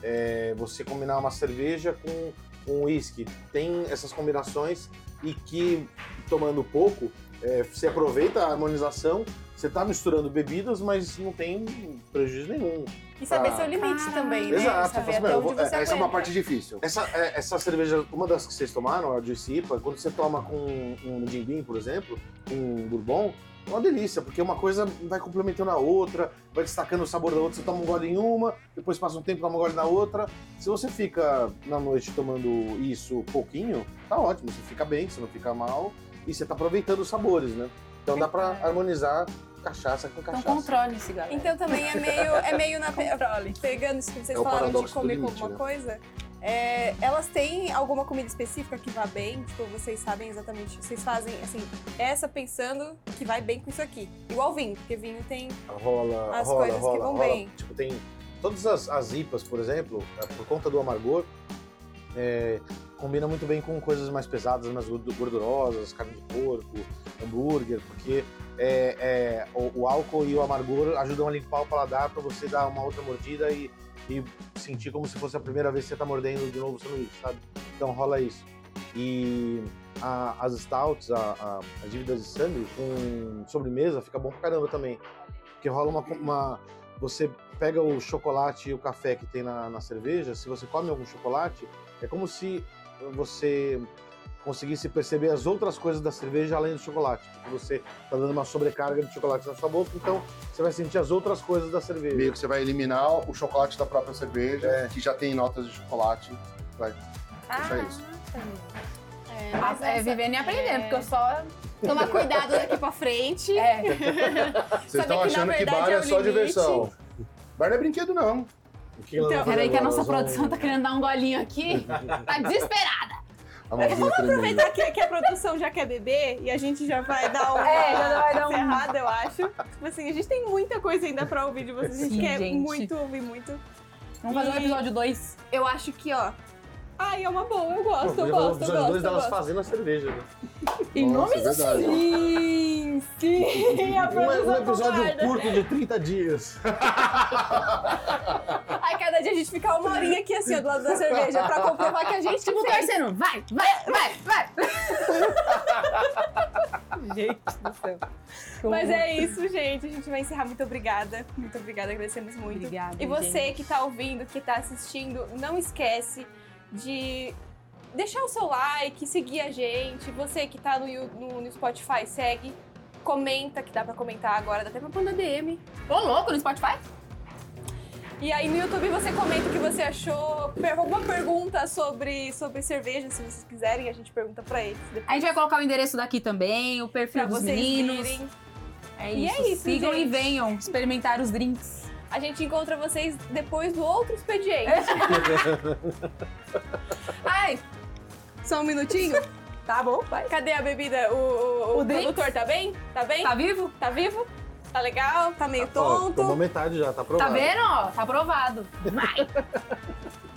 Speaker 4: É, você combinar uma cerveja com um uísque. Tem essas combinações e que, tomando pouco, é, você aproveita a harmonização, você está misturando bebidas, mas não tem prejuízo nenhum.
Speaker 1: E saber
Speaker 4: Ah.
Speaker 1: seu limite também, né?
Speaker 4: Exato.
Speaker 1: Saber
Speaker 4: Você fala,
Speaker 1: até
Speaker 4: meu,
Speaker 1: onde você
Speaker 3: Essa é uma
Speaker 1: aguenta.
Speaker 3: parte difícil.
Speaker 4: Essa, é, essa cerveja, uma das que vocês tomaram, a Juicy I P A, quando você toma com um Jim Beam, por exemplo, um Bourbon, é uma delícia, porque uma coisa vai complementando a outra, vai destacando o sabor da outra, você toma um gole em uma, depois passa um tempo, toma um gole na outra. Se você fica na noite tomando isso pouquinho, tá ótimo, você fica bem, você não fica mal, e você tá aproveitando os sabores, né? Então dá pra harmonizar cachaça com
Speaker 2: Então
Speaker 4: cachaça.
Speaker 2: controle-se, galera.
Speaker 1: Então também é meio, é meio na...
Speaker 2: Controle.
Speaker 1: Pegando isso que vocês
Speaker 3: É o
Speaker 1: falaram de
Speaker 3: paradoxo do
Speaker 1: comer com
Speaker 3: limite,
Speaker 1: alguma
Speaker 3: né?
Speaker 1: coisa, é, elas têm alguma comida específica que vá bem? Tipo, vocês sabem exatamente, vocês fazem, assim, essa pensando que vai bem com isso aqui. Igual vinho, porque vinho tem...
Speaker 4: Rola,
Speaker 1: As
Speaker 4: rola,
Speaker 1: coisas que
Speaker 4: rola,
Speaker 1: vão
Speaker 4: rola.
Speaker 1: bem.
Speaker 4: Tipo, tem todas as, as I P As, por exemplo, é, por conta do amargor, é, combina muito bem com coisas mais pesadas, mais gordu- gordurosas, carne de porco, hambúrguer, porque é, é, o, o álcool e o amargor ajudam a limpar o paladar para você dar uma outra mordida e, e sentir como se fosse a primeira vez que você tá mordendo de novo o sanduíche, sabe? Então rola isso. E a- as stouts, a, a, as dívidas de sangue, com sobremesa, fica bom pra caramba também. Porque rola uma, uma... Você pega o chocolate e o café que tem na, na cerveja, se você come algum chocolate, é como se você conseguisse perceber as outras coisas da cerveja além do chocolate. Porque você tá dando uma sobrecarga de chocolate na sua boca, então você vai sentir as outras coisas da cerveja.
Speaker 3: Meio que você vai eliminar o chocolate da própria cerveja,
Speaker 4: É.
Speaker 3: que já tem notas de chocolate. Vai deixar isso.
Speaker 1: É,
Speaker 2: Ah,
Speaker 1: mas
Speaker 2: é
Speaker 1: essa-
Speaker 2: vivendo e aprendendo,
Speaker 1: é.
Speaker 2: porque eu só.
Speaker 1: Tomar cuidado daqui pra frente.
Speaker 2: É.
Speaker 3: Vocês
Speaker 1: Saber
Speaker 3: estão
Speaker 1: que,
Speaker 3: achando
Speaker 1: na
Speaker 3: que
Speaker 1: verdade,
Speaker 3: bar
Speaker 1: é
Speaker 3: é
Speaker 1: o
Speaker 3: só
Speaker 1: limite.
Speaker 3: diversão. Bar não é brinquedo, não.
Speaker 4: O que ela vai
Speaker 1: Então,
Speaker 4: fazer
Speaker 2: Peraí, que a
Speaker 4: agora?
Speaker 2: nossa
Speaker 4: Nós vamos-
Speaker 2: produção tá querendo dar um golinho aqui. Tá desesperada.
Speaker 3: A mãozinha tremendo.
Speaker 1: Aproveitar que, que a produção já quer beber e a gente já vai dar uma
Speaker 2: É, já vai dar um-
Speaker 1: ferrada, eu acho. Tipo assim, a gente tem muita coisa ainda pra ouvir de vocês. A gente
Speaker 2: Sim,
Speaker 1: quer
Speaker 2: gente.
Speaker 1: muito ouvir muito.
Speaker 2: Vamos fazer um
Speaker 1: E-
Speaker 2: episódio dois.
Speaker 1: Eu acho que, ó. Ai, é uma boa, eu gosto,
Speaker 4: Não,
Speaker 1: eu
Speaker 4: podia fazer um
Speaker 1: gosto, eu
Speaker 4: episódio
Speaker 1: gosto.
Speaker 4: dois
Speaker 1: Eu
Speaker 4: delas
Speaker 1: gosto.
Speaker 4: fazendo a cerveja, né?
Speaker 2: Em
Speaker 3: Nossa,
Speaker 2: nome
Speaker 3: é
Speaker 2: do
Speaker 3: verdade.
Speaker 1: Sim, sim, a
Speaker 4: Um, um
Speaker 1: produção
Speaker 4: episódio
Speaker 1: concorda.
Speaker 4: curto de trinta dias.
Speaker 1: Aí cada dia a gente fica uma horinha aqui assim, ó, do lado da cerveja, pra comprovar que a gente
Speaker 2: Tipo,
Speaker 1: fez.
Speaker 2: torcendo. Vai, vai, vai, vai.
Speaker 1: Gente do céu. Mas é isso, gente. A gente vai encerrar. Muito obrigada. Muito obrigada, agradecemos muito.
Speaker 2: Obrigada,
Speaker 1: E você
Speaker 2: gente.
Speaker 1: que tá ouvindo, que tá assistindo, não esquece de deixar o seu like, seguir a gente. Você que tá no, Yu- no, no Spotify, segue. Comenta, que dá pra comentar agora, dá até pra mandar D M.
Speaker 2: Ô, louco, no Spotify?
Speaker 1: E aí no YouTube você comenta o que você achou, per- alguma pergunta sobre, sobre cerveja, se vocês quiserem, a gente pergunta pra eles. Depois,
Speaker 2: A gente vai colocar o endereço daqui também, o perfil
Speaker 1: pra
Speaker 2: dos
Speaker 1: vocês
Speaker 2: meninos.
Speaker 1: virem.
Speaker 2: É
Speaker 1: E
Speaker 2: isso.
Speaker 1: é isso,
Speaker 2: Sigam
Speaker 1: gente.
Speaker 2: e venham experimentar os drinks.
Speaker 1: A gente encontra vocês depois do outro expediente.
Speaker 2: Ai, só um minutinho? Tá bom, vai.
Speaker 1: Cadê a bebida? O, o, o
Speaker 2: O drink?
Speaker 1: produtor tá bem? Tá bem?
Speaker 2: Tá vivo?
Speaker 1: Tá vivo? Tá legal? Tá meio
Speaker 4: Ó,
Speaker 1: tonto?
Speaker 4: tomou metade já, tá
Speaker 2: Tá
Speaker 4: provado.
Speaker 2: vendo? Ó, tá aprovado. Vai.